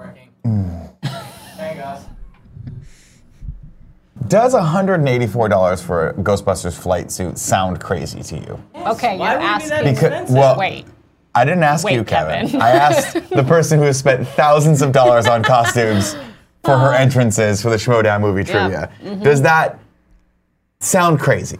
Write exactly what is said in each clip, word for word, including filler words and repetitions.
working. Mm. There you go. Does one hundred eighty-four dollars for a Ghostbusters flight suit sound crazy to you? Yes. Okay, Why you're would it be asking. that Because, expensive? well, Wait. I didn't ask Wait, you, Kevin. Kevin. I asked the person who has spent thousands of dollars on costumes for her entrances for the Schmodown movie Yeah. trivia. Mm-hmm. Does that sound crazy?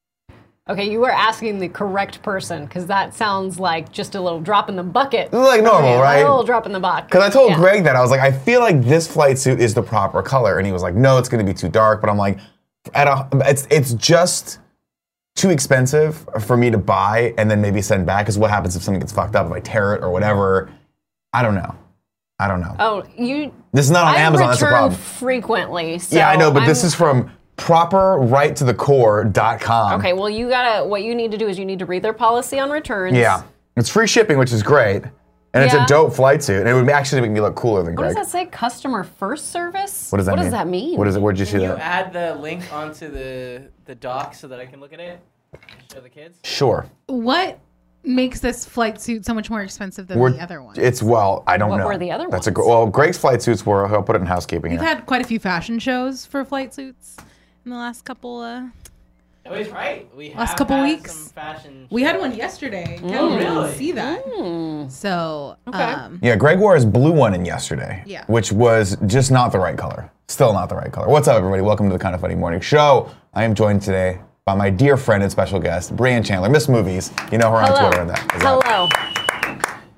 Okay, you were asking the correct person because that sounds like just a little drop in the bucket. This is like normal, Okay, right? A little drop in the bucket. Because I told Yeah. Greg that I was like, I feel like this flight suit is the proper color, and he was like, no, it's going to be too dark. But I'm like, at a, it's it's just too expensive for me to buy and then maybe send back. Because what happens if something gets fucked up, if I tear it or whatever? I don't know. I don't know. Oh, you. This is not on I Amazon. That's the return problem. frequently. So Yeah, I know, but I'm, this is from proper right to the core dot com. Okay, well, you gotta. What you need to do is you need to read their policy on returns. Yeah. It's free shipping, which is great. And it's Yeah. a dope flight suit. And it would actually make me look cooler than What Greg. does that say? Customer first service? What does that what mean? What does that mean? What is it? Where'd you see Can you that? add the link onto the the doc so that I can look at it? Show the kids. Sure. What makes this flight suit so much more expensive than We're- the other one? It's, well, I don't What know. were the other That's a ones? gr- Well, Greg's flight suits were, I'll put it in housekeeping We've here. had quite a few fashion shows for flight suits in the last couple. Uh, Oh, he's right. We Last have couple had weeks. some fashion. we had shows. one yesterday. Mm. Kevin Oh, didn't really? see that. Mm. So, Okay. um, Yeah, Greg wore his blue one in yesterday. Yeah. Which was just not the right color. Still not the right color. What's up, everybody? Welcome to the Kind of Funny Morning Show. I am joined today by my dear friend and special guest, Brianne Chandler, Miss Movies. You know her on Hello. Twitter and that. is that- Hello.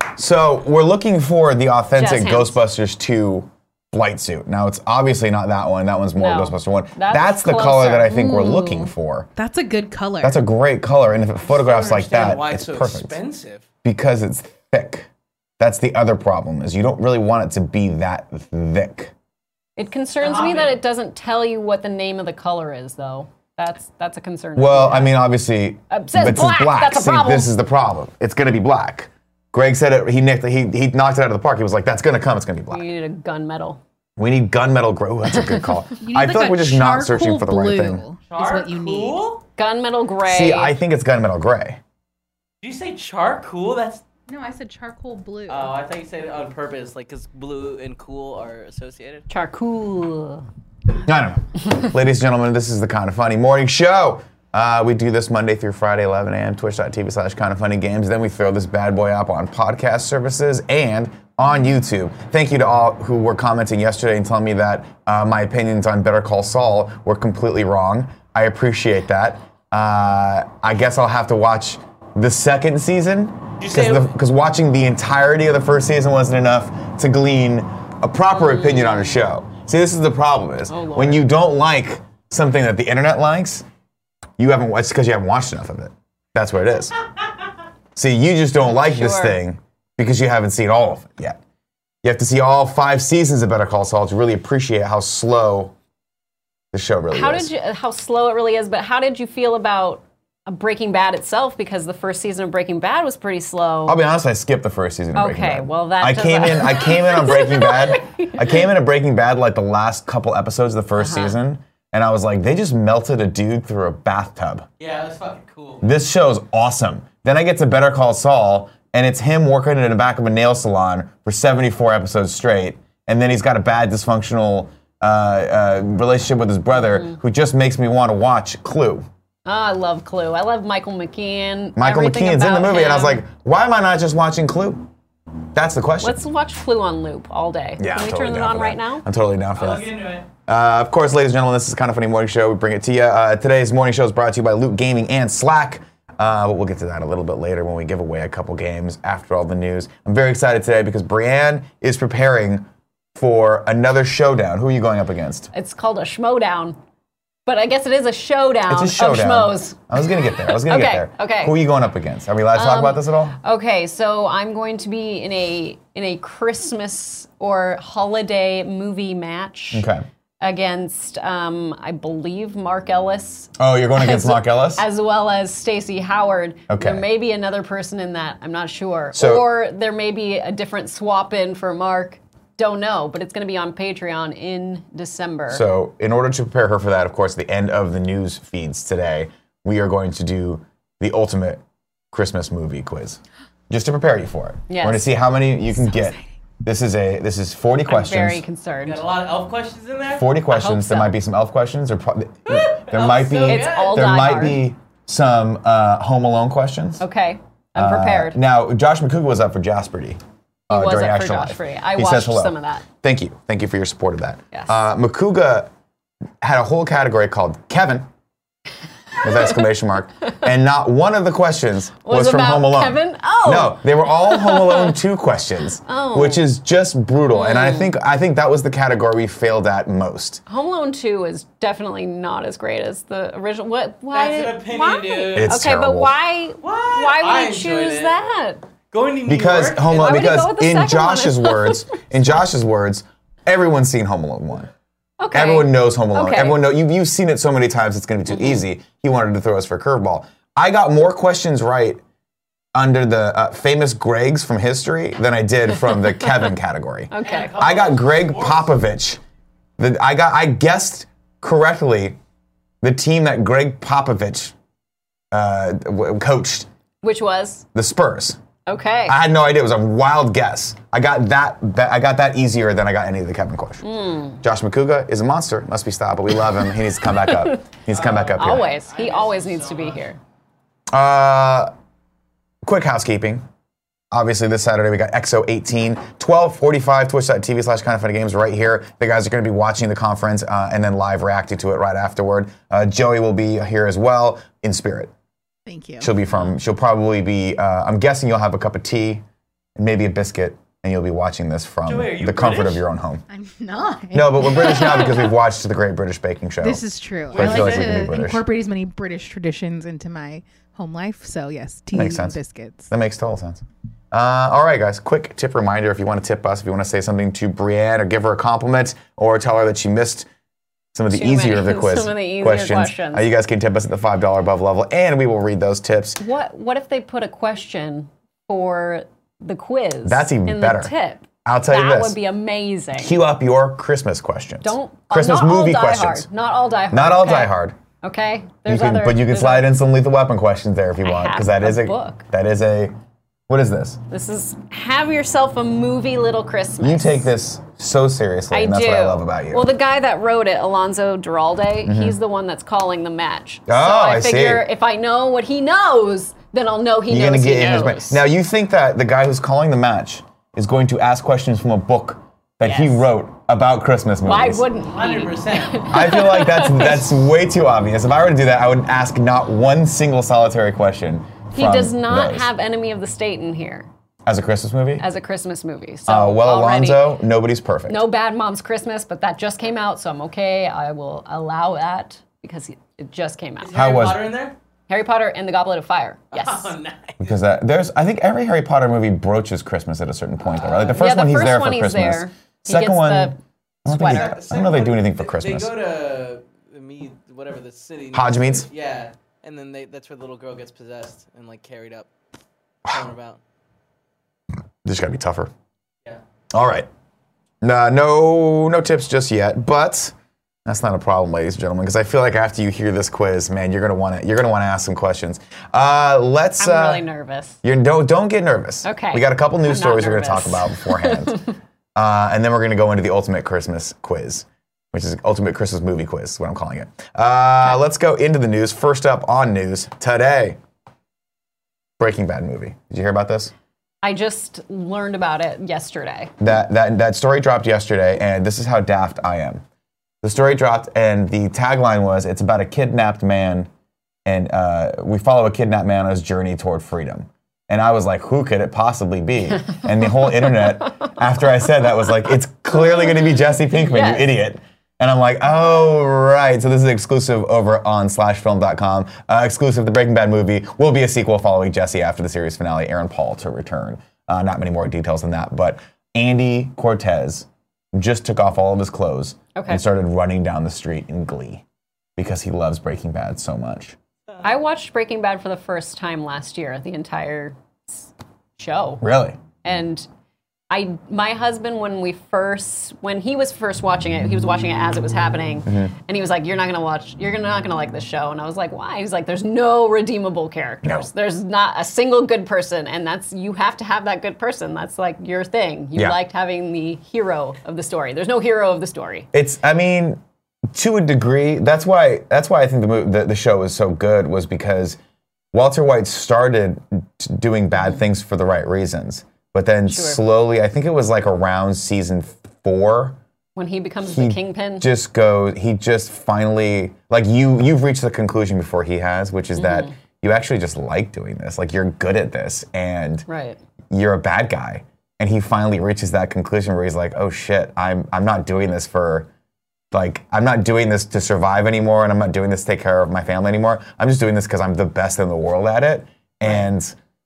So we're looking for the authentic Jazz hands. Ghostbusters two flight suit. Now it's obviously not that one. That one's more No. Ghostbuster one. That's That's the color closer. that I think we're looking for. that's a good color. That's a great color, and if it photographs like understand that, why it's it's so perfect. expensive. Because it's thick. That's the other problem, is you don't really want it to be that thick. It concerns me that it doesn't tell you what the name of the color is, though. That's that's a concern. Well, I mean, obviously, Uh, it says this is black. That's a See, problem. this is the problem. It's going to be black. Greg said it. He nicked. He he knocked it out of the park. He was like, "That's going to come. It's going to be black." you need a gunmetal. We need gunmetal gray. Ooh, that's a good call. You need I feel like a we're just not searching charcoal for the right blue thing. Is what you need. Charcoal? Gunmetal gray. See, I think it's gunmetal gray. Did you say charcoal? That's. No, I said charcoal blue. Oh, I thought you said it on purpose, like because blue and cool are associated. Charcoal. I don't know. Ladies and gentlemen, this is the Kind of Funny Morning Show. Uh, we do this Monday through Friday, eleven a.m., twitch.tv slash kind of funny games. Then we throw this bad boy up on podcast services and on YouTube. Thank you to all who were commenting yesterday and telling me that uh, my opinions on Better Call Saul were completely wrong. I appreciate that. Uh, I guess I'll have to watch the second season you say- because watching the entirety of the first season wasn't enough to glean a proper opinion on a show. See, this is the problem is Oh, Lord. when you don't like something that the internet likes, you haven't watched because you haven't watched enough of it. That's what it is. See, you just don't like this Sure. thing because you haven't seen all of it yet. You have to see all five seasons of Better Call Saul to really appreciate how slow the show really How is. did you? How slow it really is. But how did you feel about uh, Breaking Bad itself? Because the first season of Breaking Bad was pretty slow. I'll be honest, I skipped the first season of Breaking Okay, Bad. well, that I does came that. in I came in on Breaking Bad. I came in at Breaking Bad like the last couple episodes of the first Uh-huh. season, and I was like, they just melted a dude through a bathtub. Yeah, that's fucking cool. This show's awesome. Then I get to Better Call Saul, and it's him working in the back of a nail salon for seventy-four episodes straight, and then he's got a bad dysfunctional uh, uh, relationship with his brother, Mm-hmm. who just makes me want to watch Clue. Oh, I love Clue. I love Michael McKean. Michael everything McKean's in the about movie, and I was him. like, why am I not just watching Clue? That's the question. Let's watch Clue on loop all day. Yeah, Can I'm we totally turn it down on for right that. now? I'm totally down for I'll that. get into it. Uh, of course, ladies and gentlemen, this is Kind of Funny Morning Show. We bring it to you. Uh, today's morning show is brought to you by Loot Gaming and Slack. Uh, but we'll get to that a little bit later when we give away a couple games after all the news. I'm very excited today because Brianne is preparing for another showdown. Who are you going up against? It's called a schmodown. But I guess it is a showdown, It's a showdown. of schmoes. I was going to get there. I was going to Okay, get there. okay. Who are you going up against? Are we allowed to talk Um, about this at all? Okay, so I'm going to be in a in a Christmas or holiday movie match Okay. against, um, I believe, Mark Ellis. Oh, you're going against as- Mark Ellis? As well as Stacey Howard. Okay. There may be another person in that. I'm not sure. So- or there may be a different swap in for Mark. Don't know, but it's going to be on Patreon in December. So, in order to prepare her for that, of course, at the end of the news feeds today, we are going to do the ultimate Christmas movie quiz, just to prepare you for it. Yes. We're going to see how many you can get This is a this is forty questions. I'm very concerned. Got a lot of elf questions in there. forty questions. so. There might be some elf questions. Or pro- there Elf's might be so It's good. all there Die might Hard. be some uh, Home Alone questions. Okay, I'm Uh, prepared. now, Josh McCouga was up for Jasperty. Uh, was during up for Extra Josh Life. Free. I He watched says hello. some of that. Thank you. Thank you for your support of that. Yes. Uh, McCouga had a whole category called Kevin with exclamation mark, and not one of the questions was, Was from about Home Alone. Kevin? Oh. No, they were all Home Alone two questions, Oh. which is just brutal. And I think I think that was the category we failed at most. Home Alone two is definitely not as great as the original. What? Why? That's an did- opinion, why? dude. It's okay, terrible. but why? What? Why would I you enjoyed choose it. that? Going to New Because York. Home Why Alone, would you because go with the in second one? Josh's words, in Josh's words, everyone's seen Home Alone one. Okay. Everyone knows Home Alone. Okay. Mm-hmm. Everyone know you, you've seen it so many times. It's going to be too easy. He wanted to throw us for a curveball. I got more questions right under the uh, famous Gregs from history than I did from the Kevin category. Okay. I got Greg Popovich. The, I got. I guessed correctly the team that Greg Popovich uh, w- coached, Which was the Spurs. okay. I had no idea. It was a wild guess. I got that. that I got that easier than I got any of the Kevin questions. Hmm. Josh McCouga is a monster. Must be stopped, but we love him. He needs to come back up. He needs to come back up here. always. He always needs to be here. Uh, quick housekeeping. Obviously, this Saturday we got X O eighteen, twelve forty-five, twitch.tv slash kind of funny games right here. The guys are going to be watching the conference uh, and then live reacting to it right afterward. Uh, Joey will be here as well in spirit. Thank you. She'll be from, she'll probably be, uh, I'm guessing you'll have a cup of tea and maybe a biscuit, and you'll be watching this from Joey, are you the comfort British? of your own home. I'm not. No, but we're British now because we've watched the Great British Baking Show. This is true. So I I feel like like we can be to British. incorporate as many British traditions into my home life. So yes, tea Makes and sense. biscuits. That makes total sense. Uh, all right, guys. Quick tip reminder: if you want to tip us, if you want to say something to Brienne or give her a compliment, or tell her that she missed some of the Too easier many- of the quiz some of the easier questions, questions. Uh, you guys can tip us at the five dollar above level, and we will read those tips. What What if they put a question for the quiz? That's even in better. The tip. I'll tell you That this. would be amazing. Cue up your Christmas questions. Don't Christmas not movie all Die questions. Hard. Not all Die Hard. Not all okay? Die Hard. Okay. You There's can, other. but you can there's slide other- in some Lethal Weapon questions there if you I want, have because that a is a book. that is a. What is this? This is have yourself a movie little Christmas. You take this so seriously, I and that's do. what I love about you. Well, the guy that wrote it, Alonzo Duralde, he's the one that's calling the match. Oh, so I, I see. figure if I know what he knows, then I'll know he You're knows gonna get he in his brain. knows. Now, you think that the guy who's calling the match is going to ask questions from a book that he Yes. wrote about Christmas movies? Why wouldn't he? one hundred percent. I feel like that's that's way too obvious. If I were to do that, I would ask not one single solitary question. He from does not those. have Enemy of the State in here as a Christmas movie. as a Christmas movie. So uh, well, already, Alonzo, nobody's perfect. no Bad Moms Christmas, but that just came out, so I'm okay. I will allow that because it just came out. Is How Harry was Potter it? in there? Harry Potter and the Goblet of Fire. Yes. Oh, nice. Because that, there's, I think every Harry Potter movie broaches Christmas at a certain point. Though, right? Like the first yeah, the one, he's first there one for he's Christmas. there. He Second gets one, the I don't, think sweater. they, I don't know if they do anything for They- Christmas. They go to the Mead, whatever the city. Hodgmeads? Yeah, and then they, that's where the little girl gets possessed and like carried up, thrown about. This got to be tougher. Yeah. All right. Nah, no, no tips just yet, but that's not a problem, ladies and gentlemen, because I feel like after you hear this quiz, man, you're gonna want to you're gonna want to ask some questions. Uh, let's. I'm uh, really nervous. You're, don't don't get nervous. Okay. We got a couple news I'm not stories we're gonna talk nervous. about beforehand, uh, and then we're gonna go into the ultimate Christmas quiz, which is ultimate Christmas movie quiz, is what I'm calling it. Uh, let's go into the news. First up on news today, Breaking Bad movie. Did you hear about this? I just learned about it yesterday. That that that story dropped yesterday, and this is how daft I am. The story dropped, and the tagline was, "It's about a kidnapped man, and uh, we follow a kidnapped man on his journey toward freedom." And I was like, "Who could it possibly be?" And the whole internet, after I said that, was like, "It's clearly going to be Jesse Pinkman, Yes. you idiot." And I'm like, "Oh right." So this is exclusive over on slash film dot com. Uh, exclusive. The Breaking Bad movie will be a sequel following Jesse after the series finale. Aaron Paul to return. Uh, not many more details than that, but Andy Cortez just took off all of his clothes Okay. and started running down the street in glee because he loves Breaking Bad so much. I watched Breaking Bad for the first time last year, the entire s- show. Really? And I my husband when we first when he was first watching it, he was watching it as it was happening, Mm-hmm. and he was like, "You're not gonna watch. You're gonna, not gonna like this show." And I was like, "Why?" He's like, "There's no redeemable characters. No. There's not a single good person, and that's you have to have that good person. That's like your thing. You Yeah. liked having the hero of the story. There's no hero of the story." It's, I mean, to a degree, that's why that's why I think the, mo- the the show was so good, was because Walter White started t- doing bad things for the right reasons, but then Sure. slowly, I think it was like around season four, When he becomes he the kingpin. just goes, he just finally, like you, you've reached the conclusion before he has, which is that you actually just like doing this, like you're good at this, and Right. you're a bad guy. And he finally reaches that conclusion where he's like, oh shit, I'm I'm not doing this for, like, I'm not doing this to survive anymore, and I'm not doing this to take care of my family anymore. I'm just doing this because I'm the best in the world at it. And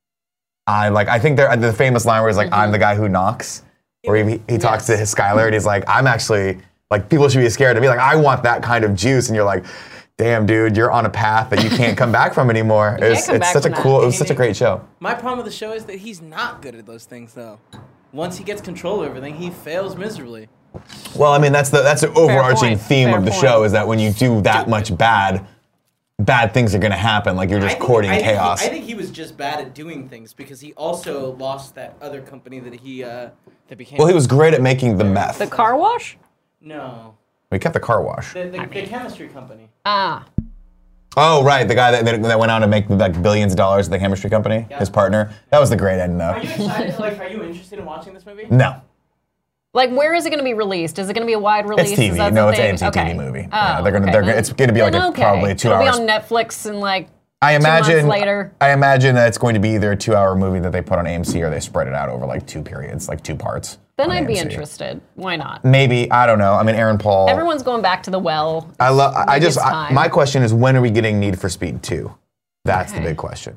I like, I think there the famous line where he's like, I'm the guy who knocks, where he, he talks to his Skylar and he's like, I'm actually, like, people should be scared of me. Like, I want that kind of juice. And you're like, damn, dude, you're on a path that you can't come back from anymore. can't It's, come it's back such a from that. cool, it was such a great show. My problem with the show is that he's not good at those things, though. Once he gets control of everything, he fails miserably. Well, I mean, that's the that's the overarching point. theme Fair of the point. show, is that when you do that much bad, bad things are going to happen. Like, you're just I think- courting I think he- chaos. I think he was just bad at doing things because he also lost that other company that he uh, that became. Well, he was great at making the meth. The car wash? no We kept the car wash. the, the, the chemistry company. Ah. Oh, right, the guy that, that that went on to make like billions of dollars at the chemistry company, Yeah. his partner. That was the great end, Are though. you excited? Like, are you interested in watching this movie? No, Like, where is it going to be released? Is it going to be a wide release? it's T V. Is that No, the it's thing? A M C okay. T V movie. Oh, yeah, they're gonna, okay. they're gonna, it's gonna be like Then a, okay. probably a two It'll hours. be on Netflix and like I two imagine. months later. I imagine that it's going to be either a two-hour movie that they put on A M C, or they spread it out over like two periods, like two parts. Then on I'd be A M C. interested. Why not? Maybe, I don't know. I mean, Aaron Paul. Everyone's going back to the well. I love. I Maybe just. it's I, time. my question is, when are we getting Need for Speed two? That's the Okay. big question.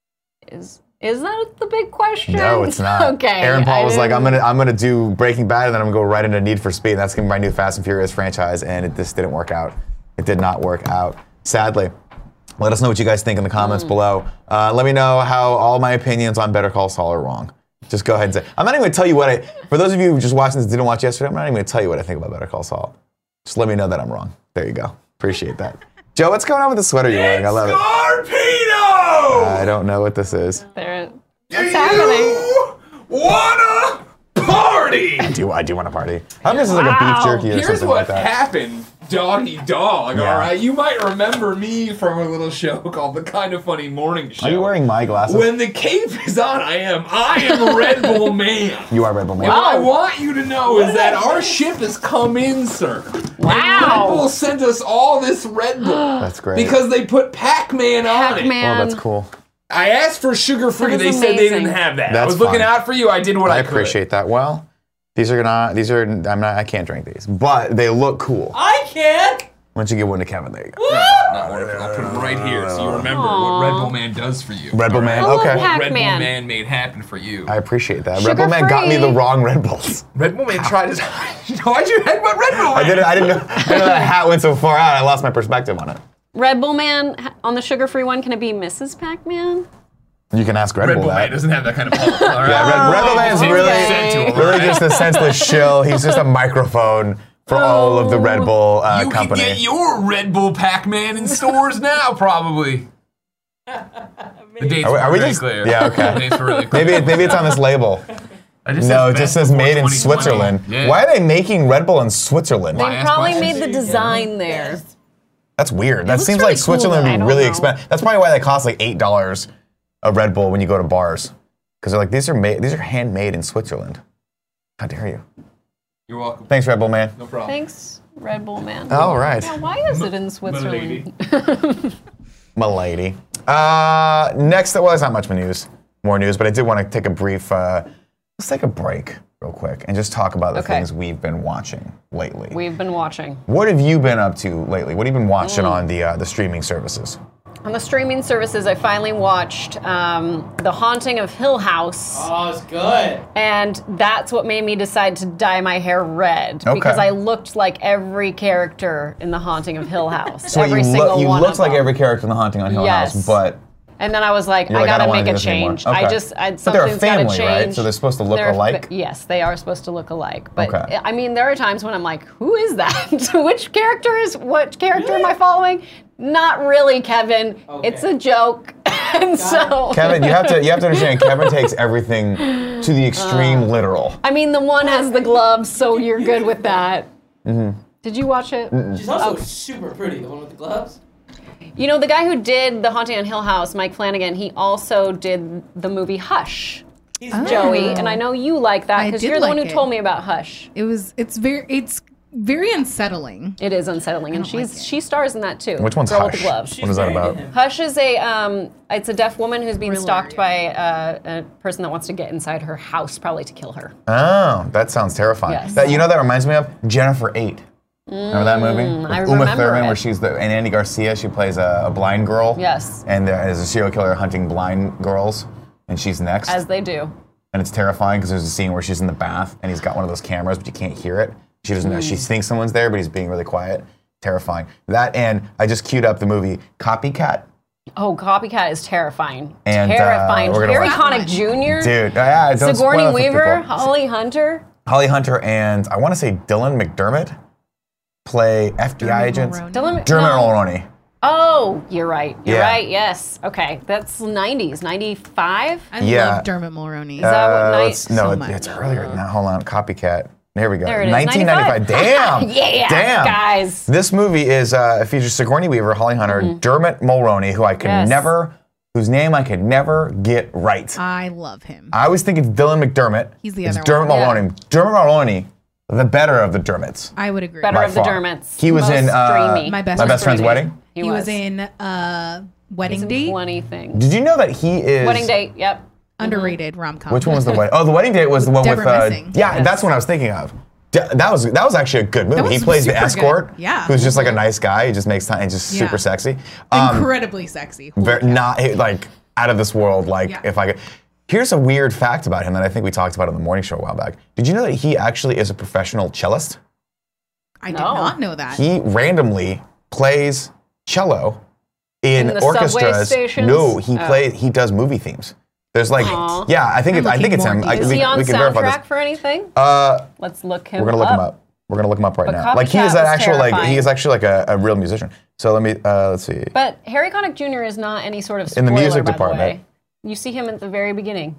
Is is that the big question? No, it's not. Okay. Aaron Paul I was like, I'm didn't- gonna, I'm gonna do Breaking Bad, and then I'm gonna go right into Need for Speed. That's gonna be my new Fast and Furious franchise, and it just didn't work out. It did not work out, sadly. Let us know what you guys think in the comments Hmm. below. Uh, let me know how all my opinions on Better Call Saul are wrong. Just go ahead and say. I'm not even gonna tell you what I. For those of you who just watching this didn't watch yesterday, I'm not even gonna tell you what I think about Better Call Saul. Just let me know that I'm wrong. There you go. Appreciate that. Joe, what's going on with the sweater you're wearing? I love it. Scarpino! I don't know what this is. There, what's happening? You wanna party? I do I do want to party. I hope this is like a beef Wow. jerky or Here's something what like that. happened, doggy dog, Yeah. all right? You might remember me from a little show called The Kind of Funny Morning Show. Are you wearing my glasses? When the cape is on, I am. I am Red Bull Man. You are Red Bull Man. What I want you to know is that our ship has come in, sir. Red Bull Wow. sent us all this Red Bull. That's great. Because they put Pac-Man on it. Pac-Man. Oh, that's cool. I asked for sugar-free. That They is said they amazing. didn't have that. I That's was looking fine. out for you. I did what I, I could. appreciate that. Well, these are gonna. These are. I'm not. I can't drink these, but they look cool. I can't. Why don't you give one to Kevin? There you go. Not wonderful. I'll put them right here so you remember what Red Bull Man does for you. Red Bull All Man. I love Okay. Pac- Red Bull Pac-Man. Man made happen for you. I appreciate that. Red Bull Man got me Sugar-free. the wrong Red Bulls. Red Bull Man tried his. Why'd you headbutt Red Bull Man? I didn't. I didn't know. I didn't know that hat went so far out. I lost my perspective on it. Red Bull Man ha- on the sugar-free one. Can it be Missus Pac-Man? You can ask Red, Red Bull Bull Man that. doesn't have that kind of pulse. All right. Yeah, Red, Red Bull Man's okay. really, Sent to him, really right? just a senseless shill. He's just a microphone for all of the Red Bull uh, You company. can get your Red Bull Pac-Man in stores now, probably. The dates Are we- are were we really just- clear. yeah, okay. The dates were really clear. maybe it, maybe it's on this label. It just No, says it just best says before made in twenty twenty. Switzerland. Yeah. Why are they making Red Bull in Switzerland? They Why ask probably questions? made the design there. That's weird. That looks seems really like Switzerland cool, would but be I really don't know. expensive. That's probably why they cost like eight dollars a Red Bull when you go to bars, because they're like these are made, these are handmade in Switzerland. How dare you? You're welcome. Thanks, Red Bull Man. No problem. Thanks, Red Bull Man. All right, Yeah, why is it in Switzerland? my lady. Uh, next, well, it's not much news, more news, but I did want to take a brief. Uh, let's take a break real quick and just talk about the Okay. things we've been watching lately. We've been watching. What have you been up to lately? What have you been Mm. watching on the uh, the streaming services? On the streaming services, I finally watched um, The Haunting of Hill House. Oh, it's good. And that's what made me decide to dye my hair red. Okay. Because I looked like every character in The Haunting of Hill House. So every you single look, you one looked of like them. every character in the Haunting on Hill Yes. House, but And then I was like, You're I like, I gotta don't wanna make do a this anymore. change. Okay. I just, I, But they're a something's gotta family, right? change. So they're supposed to look They're a alike? fa- yes, they are supposed to look alike. But Okay. I mean, there are times when I'm like, who is that? Which character is, what character am I following? Not really, Kevin. Okay. It's a joke. And so. Kevin, you have to you have to understand. Kevin takes everything to the extreme Uh. literal. I mean, the one has the gloves, so you're good with that. Mm-hmm. Did you watch it? She's also super pretty, the one with the gloves. You know, the guy who did The Haunting on Hill House, Mike Flanagan, he also did the movie Hush. He's Joey, and I know you like that I because did you're the one like who it. told me about Hush. It was. It's very. It's very unsettling. It is unsettling, and don't like she's it. she stars in that too. Which one's Girl Hush? with the gloves. What is that very about? into him. Hush is a um, it's a deaf woman who's being Thriller, stalked yeah. by uh, a person that wants to get inside her house, probably to kill her. Oh, that sounds terrifying. Yes. That you know that reminds me of Jennifer Eight. Remember that movie? Mm, I With Uma remember Thurman, it. where she's the and Andy Garcia. She plays a, a blind girl. Yes. And there is a serial killer hunting blind girls, and she's next. As they do. and it's terrifying because there's a scene where she's in the bath and he's got one of those cameras, but you can't hear it. She doesn't know. Mm. She thinks someone's there, but he's being really quiet. Terrifying. That and I just queued up the movie Copycat. Oh, Copycat is terrifying. And, uh, terrifying. we're gonna Harry watch- Connick Junior Dude, yeah, don't spoil Sigourney it for Weaver, people. Holly Hunter. Holly Hunter and I want to say Dylan McDermott play F B I Dermot agents. Mulroney. Dylan, Dermot no. Mulroney. Oh, you're right. You're Yeah. right. Yes. Okay. That's nineties. ninety-five? I Yeah. love Dermot Mulroney. Is that what Uh, night- let's- no, so it- much. it's earlier than that. Hold on, Copycat. There we go. There it is, nineteen ninety-five. Damn. Yeah, Damn. guys. This movie is uh, it features Sigourney Weaver, Holly Hunter, Dermot Mulroney, who I could Yes. never, whose name I could never get right. I love him. I always think it's Dylan McDermott. He's the it's other Dermot one. Yeah. Mulroney. Dermot Mulroney, the better of the Dermots. I would agree. Better by of the far. Dermots. He was Most in uh, dreamy. My best My Friend's best friend's Dreamy. wedding. He, He was. was in uh, Wedding He's in Date. plenty things. Did you know that he is Wedding Date. Yep. Underrated rom com. Which one was the wedding? Oh, the wedding date was the one with. Deborah Uh, Messing. yeah, Yes. that's what I was thinking of. D- That was that was actually a good movie. That He was plays the super good. escort, Yeah. who's just like a nice guy. He just makes time. He's just Yeah. super sexy. Um, Incredibly sexy. Holy Ver- cow. not he- like out of this world. Like Yeah. if I could. Here's a weird fact about him that I think we talked about on the morning show a while back. Did you know that he actually is a professional cellist? I did No. not know that. He randomly plays cello in, In the subway orchestras. stations? No, he Oh. plays. He does movie themes. There's like, Aw. yeah, I think I'm it's. I think looking it's him. more I, Is we, he on we can verify this. soundtrack for anything? Uh, Let's look him we're gonna look him up. We're gonna look him up right But now. Like he Copycat is an was actual like he terrifying. is actually like a, a real musician. So let me uh, let's see. But Harry Connick Junior is not any sort of In spoiler, the music by department. The way. You see him at the very beginning.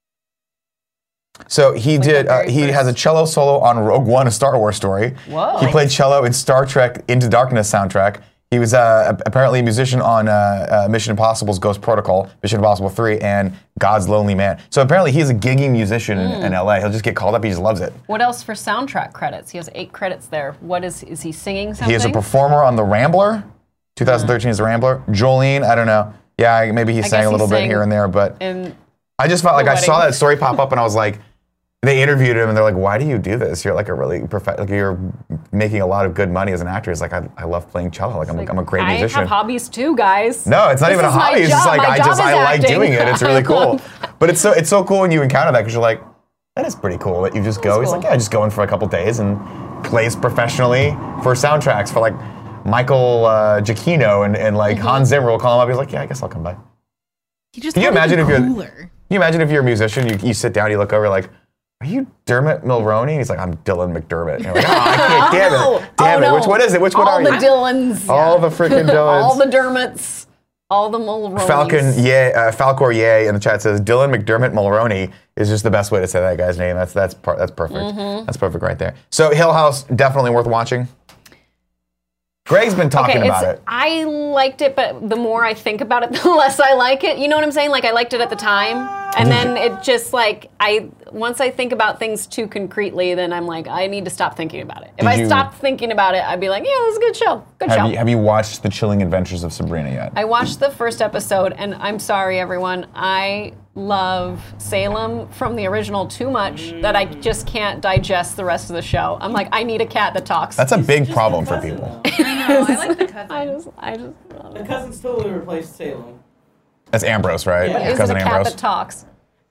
So he did. the Uh, very he has a first. cello solo on Rogue One, a Star Wars story. Whoa. He played cello in Star Trek Into Darkness soundtrack. He was uh, apparently a musician on uh, uh, Mission Impossible's Ghost Protocol, Mission Impossible three, and God's Lonely Man. So apparently he's a gigging musician in, in L A. He'll just get called up. He just loves it. What else for soundtrack credits? He has eight credits there. What is is he singing something? He is a performer on The Rambler. twenty thirteen is The Rambler. Jolene, I don't know. Yeah, maybe he I sang guess a he little bit sang here and there, but And I just felt like The I saw Wedding. that story pop up and I was like, they interviewed him and they're like, why do you do this? You're like a really prof- like you're making a lot of good money as an actor. He's like, I, I love playing cello. Like I'm, I'm a great I musician. have hobbies too, guys. No, it's not This even a is my hobby. It's just job. like My I job just is I like acting. doing it. It's really I cool. love- But it's so it's so cool when you encounter that because you're like, that is pretty cool that you just go. He's cool. like, yeah, just go in for a couple days and plays professionally for soundtracks for like Michael uh, Giacchino and, and like Mm-hmm. Hans Zimmer will call him up. He's like, yeah, I guess I'll come by. He just Can you thought imagine he'd be if you're- cooler. Can you imagine if you're a musician, you, you sit down, you look over, like, are you Dermot Mulroney? And he's like, I'm Dylan McDermott. And you're like, oh, I can't, damn Oh, it. Damn oh, it. no. Which one is it? Which one All are the you? Dylans. All the freaking Dylans. All the Dermots. All the Mulronys. Falcon, yay, uh, Falcor, yay, in the chat says Dylan McDermott Mulroney is just the best way to say that guy's name. That's that's par- that's perfect. Mm-hmm. That's perfect right there. So Hill House, definitely worth watching. Greg's been talking Okay, about it's, it. I liked it, but the more I think about it, the less I like it. You know what I'm saying? Like I liked it at the time, and then it just like I once I think about things too concretely, then I'm like I need to stop thinking about it. If Did I you- stopped thinking about it, I'd be like, yeah, this is a good show. Good show. Have you, have you watched The Chilling Adventures of Sabrina yet? I watched the first episode, and I'm sorry, everyone. I love Salem from the original too much that I just can't digest the rest of the show. I'm like, I need a cat that talks. That's a big Just problem the for cousin, people. though. I like the cousin. I just, I just love The it. cousins totally replaced Salem. That's Ambrose, right? But Your Is it cousin a cat Ambrose. that talks?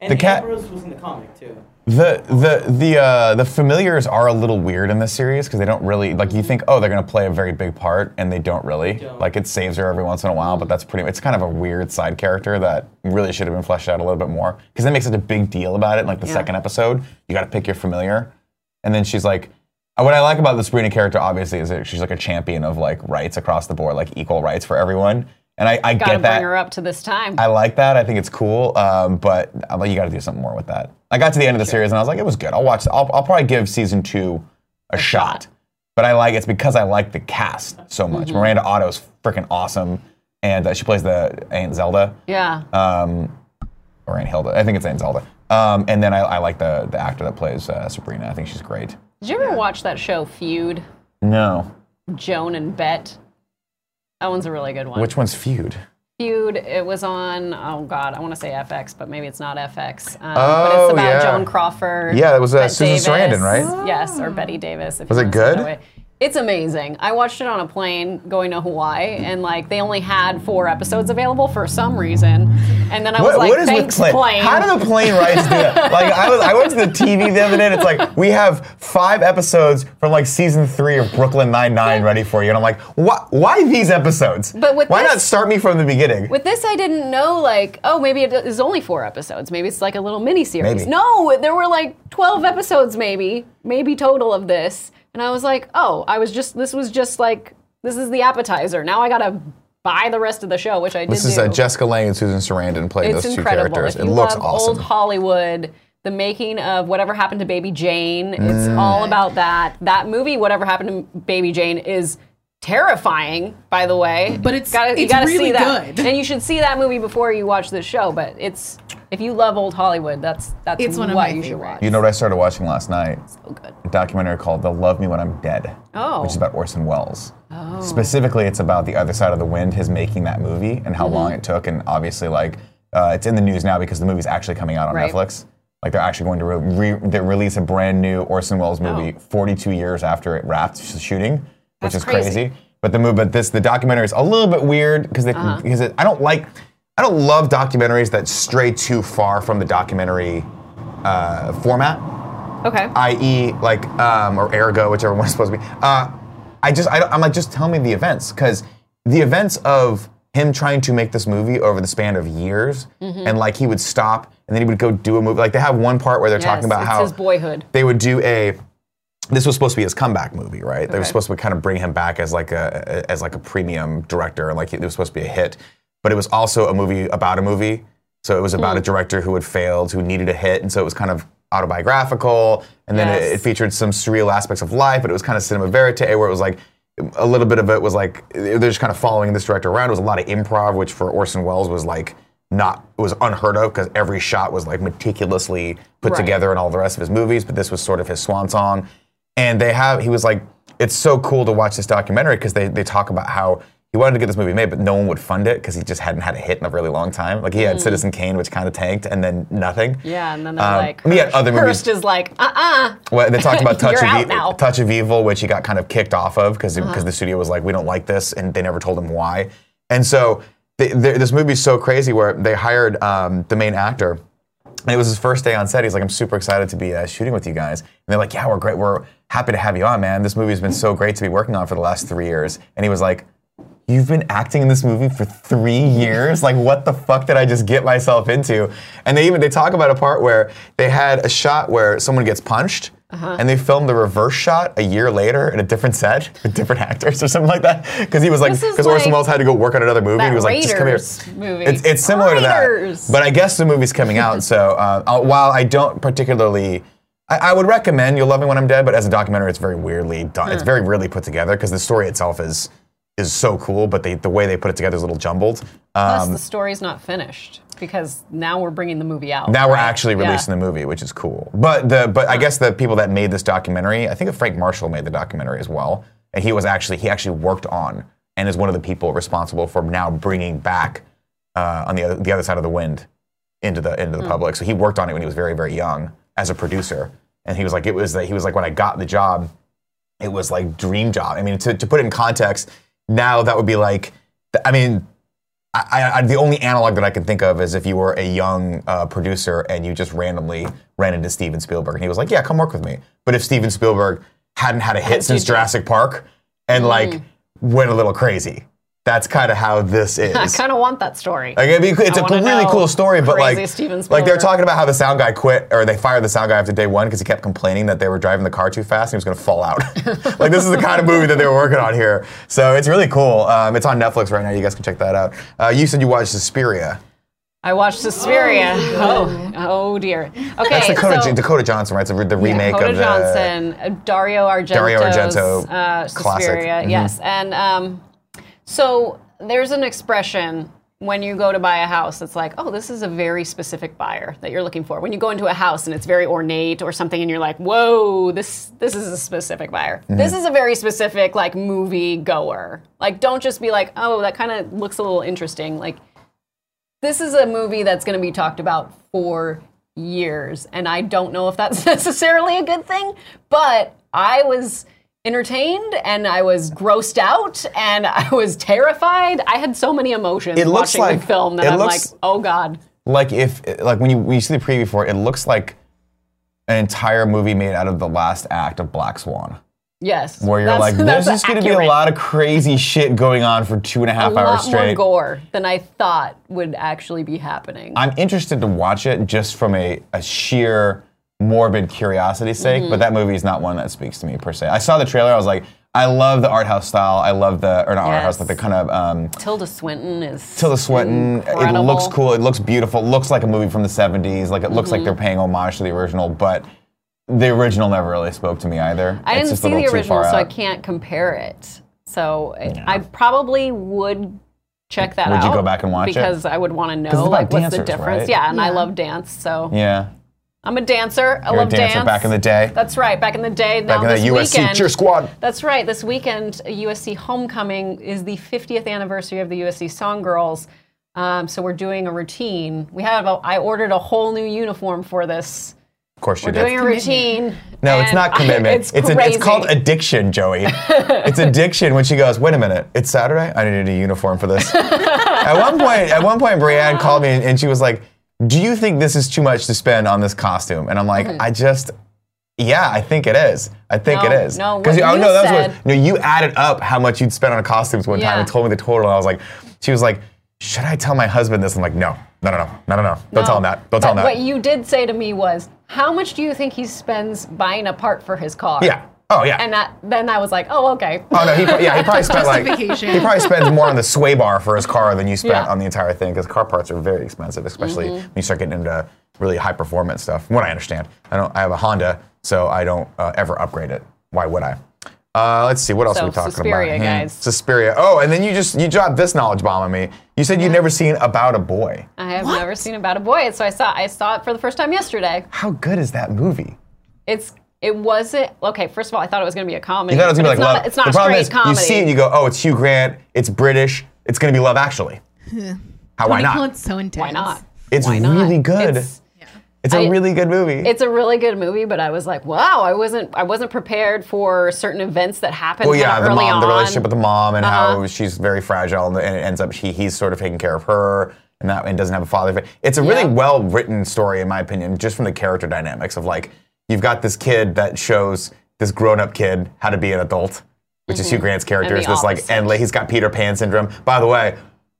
And The cat- Ambrose was in the comic too. The the the uh, the familiars are a little weird in this series because they don't really like you think oh they're gonna play a very big part and they don't really Don't. like it saves her every once in a while but that's pretty it's kind of a weird side character that really should have been fleshed out a little bit more because they make such a big deal about it in like the Yeah. second episode you got to pick your familiar and then she's like uh, what I like about the Sabrina character obviously is that she's like a champion of like rights across the board like equal rights for everyone and I, I Gotta get that bring her up to this time. I like that. I think it's cool, um, but I'm like, you got to do something more with that. I got to the end of the series and I was like, it was good. I'll watch. I'll, I'll probably give season two a, A shot. shot. But I like it's because I like the cast so much. Mm-hmm. Miranda Otto's freaking awesome, and uh, she plays the Aunt Zelda yeah. um, or Aunt Hilda. I think it's Aunt Zelda. Um, and then I, I like the the actor that plays uh, Sabrina. I think she's great. Did you ever watch that show Feud? No, Joan and Bet. That one's a really good one. which one's Feud? Feud? It was on. Oh God, I want to say F X, but maybe it's not F X. Um, but Oh, it's about yeah. Joan Crawford. Yeah, that was, uh, Bette Susan Davis. Sarandon, right? Yes, or Betty Davis. If Was you it wanna say good? that way. It's amazing. I watched it on a plane going to Hawaii, and like they only had four episodes available for some reason. And then I was What, like, what is "Thanks, with plane? plane." How do the plane rights do that? Like I was, I went to the T V the other day. And it's like we have five episodes from like season three of Brooklyn Nine Nine ready for you, and I'm like, why? Why these episodes? But with why this- not start me from the beginning? With this, I didn't know, like, oh, maybe it is only four episodes. Maybe it's like a little mini series. Maybe. No, there were like twelve episodes, maybe, maybe total of this. And I was like, oh, I was just, this was just like, this is the appetizer. Now I gotta buy the rest of the show, which I did This is do. uh, Jessica Lange and Susan Sarandon playing It's those two incredible. characters. If It you looks love awesome. old Hollywood, the making of Whatever Happened to Baby Jane, it's Mm. all about that. That movie, Whatever Happened to Baby Jane, is terrifying, by the way. But it's- gotta, you it's gotta really see that. good. And you should see that movie before you watch this show. But it's if you love old Hollywood, that's that's It's one of what my you should favorites. watch. You know what I started watching last night? So good. A documentary called "They'll Love Me When I'm Dead," Oh. which is about Orson Welles. Oh. Specifically, it's about the other side of the wind, his making that movie, and how Mm-hmm. long it took. And obviously, like, uh, it's in the news now because the movie's actually coming out on Right. Netflix. Like, they're actually going to re- re- they release a brand new Orson Welles movie Oh. forty-two years after it wrapped sh- shooting, which That's is crazy. crazy. But the movie, but this the documentary is a little bit weird because they Uh-huh. because it, I don't like I don't love documentaries that stray too far from the documentary uh, format. Okay. that is, like, um, or Ergo, whichever one it's supposed to be. Uh, I just, I, I'm like, just tell me the events, because the events of him trying to make this movie over the span of years, Mm-hmm. and like he would stop, and then he would go do a movie. Like they have one part where they're Yes, talking about it's how his boyhood. they would do a. This was supposed to be his comeback movie, right? They were Okay. supposed to kind of bring him back as like a as like a premium director, and like it was supposed to be a hit. But it was also a movie about a movie. So it was about Hmm. a director who had failed, who needed a hit, and so it was kind of autobiographical. And then it, Yes. it featured some surreal aspects of life, but it was kind of cinema verite, where it was like a little bit of it was like they're just kind of following this director around. It was a lot of improv, which for Orson Welles was like not it was unheard of because every shot was like meticulously put Right. together in all the rest of his movies. But this was sort of his swan song. And they have, he was like, it's so cool to watch this documentary because they, they talk about how he wanted to get this movie made, but no one would fund it because he just hadn't had a hit in a really long time. Like he had Citizen Kane, which kind of tanked, and then nothing. Mm. Yeah, and then they're Um, like, he had Hearst, other movies. Hearst is like, uh-uh. Well, they talked about Touch You're of out E- now. Uh-huh. Touch of Evil, which he got kind of kicked off of because because the studio was like, we don't like this, and they never told him why. And so they, they, this movie's so crazy where they hired um, the main actor. And it was his first day on set. He's like, I'm super excited to be uh, shooting with you guys. And they're like, yeah, we're great. We're happy to have you on, man. This movie's been so great to be working on for the last three years. And he was like, you've been acting in this movie for three years? Like, what the fuck did I just get myself into? And they even, they talk about a part where they had a shot where someone gets punched, Uh-huh. and they filmed the reverse shot a year later in a different set with different actors or something like that. Because he was like, This is because Orson like Welles had to go work on another movie. that And he was like, just come here. Raiders movie. It's, it's similar Raiders. to that. But I guess the movie's coming out, so uh, uh, while I don't particularly, I, I would recommend You'll Love Me When I'm Dead, but as a documentary, it's very weirdly done. It's very weirdly put together because the story itself is is so cool, but they, the way they put it together is a little jumbled. Plus, Um, the story's not finished because now we're bringing the movie out. now we're right? actually releasing Yeah. the movie, which is cool. But the but I guess the people that made this documentary, I think that Frank Marshall made the documentary as well, and he was actually he actually worked on and is one of the people responsible for now bringing back uh, on the other, the other side of the wind into the into the Hmm. public. So he worked on it when he was very very young as a producer, and he was like it was that he was like when I got the job, it was like dream job. I mean to to put it in context, now that would be like I mean. I, I, the only analog that I can think of is if you were a young uh, producer and you just randomly ran into Steven Spielberg and he was like, yeah, come work with me. But if Steven Spielberg hadn't had a hit since Jurassic Park and mm. like went a little crazy, that's kind of how this is. I kind of want that story. Like, I mean, it's I a really cool story, but like, like they're talking about how the sound guy quit, or they fired the sound guy after day one because he kept complaining that they were driving the car too fast and he was going to fall out. Like, this is the kind of movie that they were working on here. So it's really cool. Um, it's on Netflix right now. You guys can check that out. Uh, you said you watched Suspiria. I watched Suspiria. Oh, oh, oh dear. Okay, that's Dakota, so, Dakota Johnson, right? It's the remake yeah, Dakota of the Johnson, uh, Dario Argento's Dario Argento uh, classic. Suspiria. Mm-hmm. Yes, and um, so there's an expression when you go to buy a house that's like, oh, this is a very specific buyer that you're looking for. When you go into a house and it's very ornate or something and you're like, whoa, this this is a specific buyer. Mm-hmm. This is a very specific like movie goer. Like, don't just be like, oh, that kind of looks a little interesting. Like, this is a movie that's going to be talked about for years, and I don't know if that's necessarily a good thing, but I was entertained, and I was grossed out, and I was terrified. I had so many emotions it watching like, the film that I'm like, oh God. Like if, like when you when you see the preview for it, it looks like an entire movie made out of the last act of Black Swan. Yes. Where you're like, there's just going to be a lot of crazy shit going on for two and a half a hours straight. A lot more gore than I thought would actually be happening. I'm interested to watch it just from a, a sheer morbid curiosity's sake, mm-hmm. but that movie is not one that speaks to me per se. I saw the trailer, I was like, I love the art house style. I love the, or not yes. art house, but the kind of... Um, Tilda Swinton is Tilda Swinton. Incredible. It looks cool. It looks beautiful. It looks like a movie from the seventies. Like, it looks mm-hmm. like they're paying homage to the original, but the original never really spoke to me either. I it's didn't just see the original, so out. I can't compare it. So yeah. I probably would check that would out. Would you go back and watch because it? Because I would want to know, like, dancers, what's the difference. Right? Yeah, and yeah. I love dance, so... Yeah. I'm a dancer. I You're love a dancer dance. back in the day. That's right. Back in the day. Back now in this the U S C weekend, cheer squad. That's right. This weekend, U S C Homecoming is the fiftieth anniversary of the U S C Song Girls. Um, so we're doing a routine. We have. A, I ordered a whole new uniform for this. Of course you we're did. We're doing a routine. No, it's not commitment. I, it's it's, crazy. A, it's called addiction, Joey. It's addiction when she goes, wait a minute, it's Saturday? I need a uniform for this. At one point, at one point, Brianne called me and, and she was like, do you think this is too much to spend on this costume? And I'm like, mm-hmm. I just, yeah, I think it is. I think no, it is. No, what you, oh, no, that said, was what, no, you added up how much you'd spent on costumes one yeah. time and told me the total. And I was like, she was like, should I tell my husband this? I'm like, no, no, no, no, no, no, no. Don't no. tell him that. Don't but tell him that. What you did say to me was, how much do you think he spends buying a part for his car? Yeah. Oh, yeah. And that, then I was like, oh, okay. Oh, no, he, yeah, he probably spent like, he probably spends more on the sway bar for his car than you spent yeah. on the entire thing, because car parts are very expensive, especially mm-hmm. when you start getting into really high performance stuff. From what I understand. I don't, I have a Honda, so I don't uh, ever upgrade it. Why would I? Uh, let's see, what else so, are we talking Suspiria, about? guys. Hmm. Suspiria. Oh, and then you just, you dropped this knowledge bomb on me. You said you'd never seen About a Boy. I have what? never seen About a Boy, so I saw, I saw it for the first time yesterday. How good is that movie? It's, It wasn't, okay, first of all, I thought it was going to be a comedy. You thought it was going to be like not, Love. It's not the a problem straight is, comedy. you see it and you go, oh, it's Hugh Grant, it's British, it's going to be Love Actually. How, why not? It's so intense. Why not? It's why not? really good. It's, yeah. it's a I, really good movie. It's a really good movie, but I was like, wow, I wasn't I wasn't prepared for certain events that happened well, yeah, the early mom, on. the relationship with the mom, and uh-huh. how she's very fragile, and, and it ends up she he's sort of taking care of her, and that and doesn't have a father. It's a really yeah. well written story, in my opinion, just from the character dynamics of like you've got this kid that shows this grown up kid how to be an adult, which mm-hmm. is Hugh Grant's character. Is this opposite. like and he's got Peter Pan syndrome. By the way,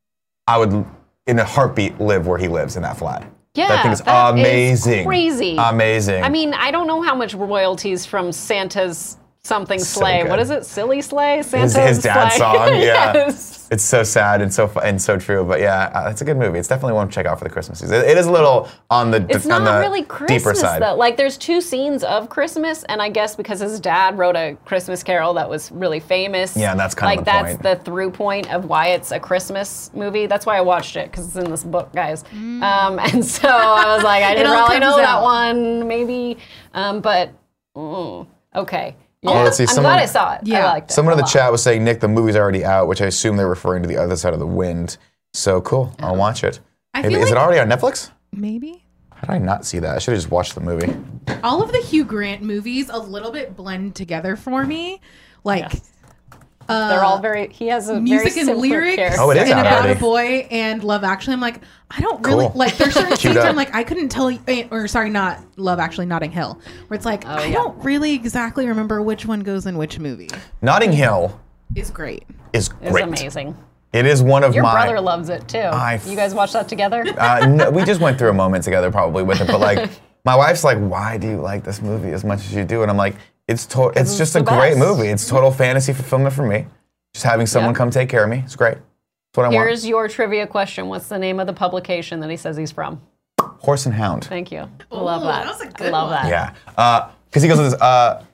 I would in a heartbeat live where he lives in that flat. Yeah, that thing is that amazing. Is crazy. Amazing. I mean, I don't know how much royalties from Santa's something So sleigh. good. What is it? Silly sleigh? Santa's his, his dad's sleigh. song, yeah. Yes. It's so sad and so fu- and so true, but yeah, uh, it's a good movie. It's definitely one to check out for the Christmas season. It, it is a little on the It's on not the really deeper Christmas side. though. Like there's two scenes of Christmas, and I guess because his dad wrote a Christmas Carol that was really famous. Yeah, and that's kind like of the that's point. the through point of why it's a Christmas movie. That's why I watched it, because it's in this book, guys. Mm. Um, and so I was like, I didn't really know that out. one, maybe, um, but mm, okay. Yeah. Well, let's see, I'm someone- glad I saw it. Yeah. I liked it. Someone in a the lot. chat was saying, Nick, the movie's already out, which I assume they're referring to The Other Side of the Wind. So cool, I'll watch it. I Maybe, feel is like- it already on Netflix? Maybe. How did I not see that? I should have just watched the movie. All of the Hugh Grant movies a little bit blend together for me. Like, Yes. They're all very. He has a music very and similar lyrics character. Oh, it is and About Abernathy. a Boy and Love Actually. I'm like, I don't really Cool. like. There's certain Queued scenes where up. I'm like, I couldn't tell you, eh, or sorry, not Love Actually, Notting Hill, where it's like, I yeah. don't really exactly remember which one goes in which movie. Notting Hill Is great. is It's great. amazing. It is one of Your my. brother loves it too. I you guys watch that together? Uh, no, we just went through a moment together probably with it, but like my wife's like, "Why do you like this movie as much as you do?" And I'm like, "It's to- It's it's just the a great best. movie. It's total fantasy fulfillment for me. Just having someone Yeah. come take care of me. It's great. That's what I want." Here's your trivia question. What's the name of the publication that he says he's from? Horse and Hound. Thank you. I love Ooh, that. that was a I good love one. that. Yeah, because he goes with this. Uh,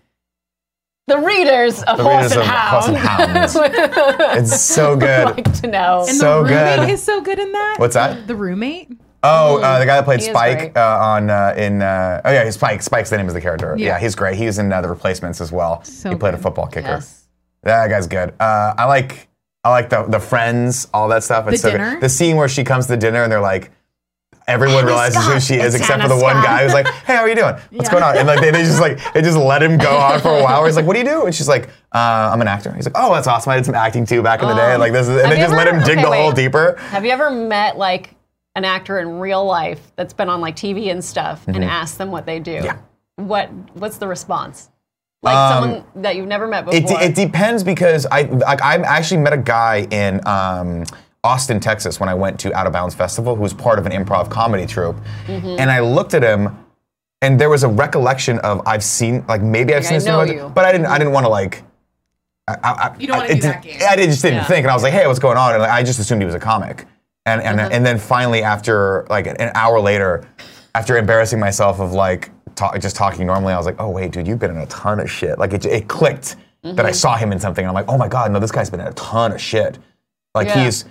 The readers of the Horse readers and of Hound. Horse and Hounds. It's so good. like to know. And So the roommate good. is so good in that. What's that? The roommate. Oh, uh, the guy that played He is Spike great. uh, on uh, in. Uh, oh yeah, he's Spike. Spike's the name of the character. Yeah, Yeah. he's great. He was in uh, The Replacements as well. So he played a good. football kicker. Yes. That guy's good. Uh, I like I like the the friends, all that stuff. It's The so good. dinner? The scene where she comes to dinner and they're like, everyone Hannah realizes who Scott. she is It's except for Hannah the one Scott. guy who's like, "Hey, how are you doing? What's Yeah. going on?" And like they, they just like they just let him go on for a while. He's like, "What do you do?" And she's like, uh, "I'm an actor." He's like, "Oh, that's awesome. I did some acting too back in the day." And like this is, and Have they you just let ever- him dig okay, the hole wait. deeper. Have you ever met like an actor in real life that's been on like T V and stuff and asked them what they do? Mm-hmm. Yeah. What What's the response? Like Um, someone that you've never met It, before. de- it depends because I like I actually met a guy in um, Austin, Texas when I went to Out of Bounds Festival who was part of an improv comedy troupe, Mm-hmm. and I looked at him, and there was a recollection of I've seen like maybe I've Like, seen I this know movie, you. but I didn't I didn't want to like. I, I, You don't I- wanna it do did- that game. I did- just didn't Yeah. think, and I was like, "Hey, what's going on?" And like, I just assumed he was a comic, and and Uh-huh. and then finally after like an hour later, after embarrassing myself of like talk, just talking normally, I was like, "Oh wait, dude, you've been in a ton of shit." Like it, it clicked that Mm-hmm. I saw him in something, and I'm like, "Oh my god, no, this guy's been in a ton of shit." Like Yeah. he's,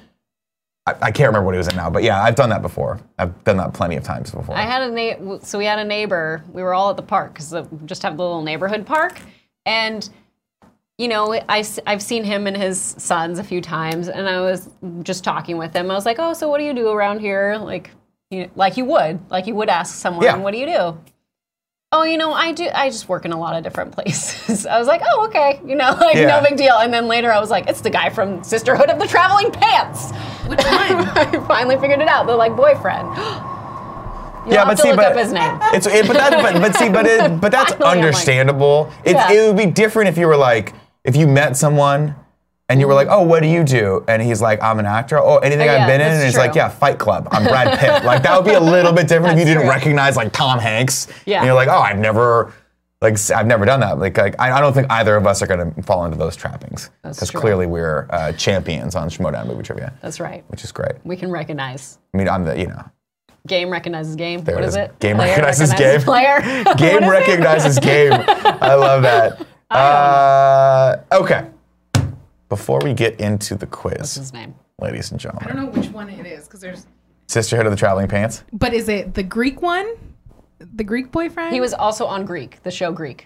I, I can't remember what he was in now, but yeah, I've done that before. I've done that plenty of times before. I had a na- so we had a neighbor. We were all at the park because we just have the little neighborhood park, and you know, I, have seen him and his sons a few times, and I was just talking with him. I was like, "Oh, so what do you do around here?" Like, you know, like you would, like you would ask someone, Yeah. "What do you do?" Oh, you know, I do. I just work in a lot of different places. I was like, "Oh, okay," you know, like Yeah. no big deal. And then later, I was like, "It's the guy from Sisterhood of the Traveling Pants." Which one? I finally figured it out. The like boyfriend. You'll yeah, have but to see, look but up his name. it's it, but that, but, but see, but it, but that's Finally, I'm like- understandable. It, Yeah. it would be different if you were like, if you met someone and you were like, "Oh, what do you do?" And he's like, "I'm an actor." Oh, anything Oh, I've yeah, been in? that's And he's true. like, "Yeah, Fight Club. I'm Brad Pitt." Like that would be a little bit different if you That's didn't true. recognize like Tom Hanks. Yeah. And you're like, "Oh, I've never." Like s- I've never done that. Like, like I, I don't think either of us are going to fall into those trappings That's because true. clearly we're uh, champions on Schmodown Movie Trivia, That's right. which is great. We can recognize. I mean, I'm the you know Game recognizes game. There what it is is. it? Game Player recognizes recognizes game. Player. game What is it? recognizes game. I love that. Uh, okay. Before we get into the What's quiz, his name? ladies and I don't gentlemen, know which one it is because there's. Sisterhood of the Traveling Pants. But is it the Greek one? The Greek boyfriend? He was also on Greek, the show Greek.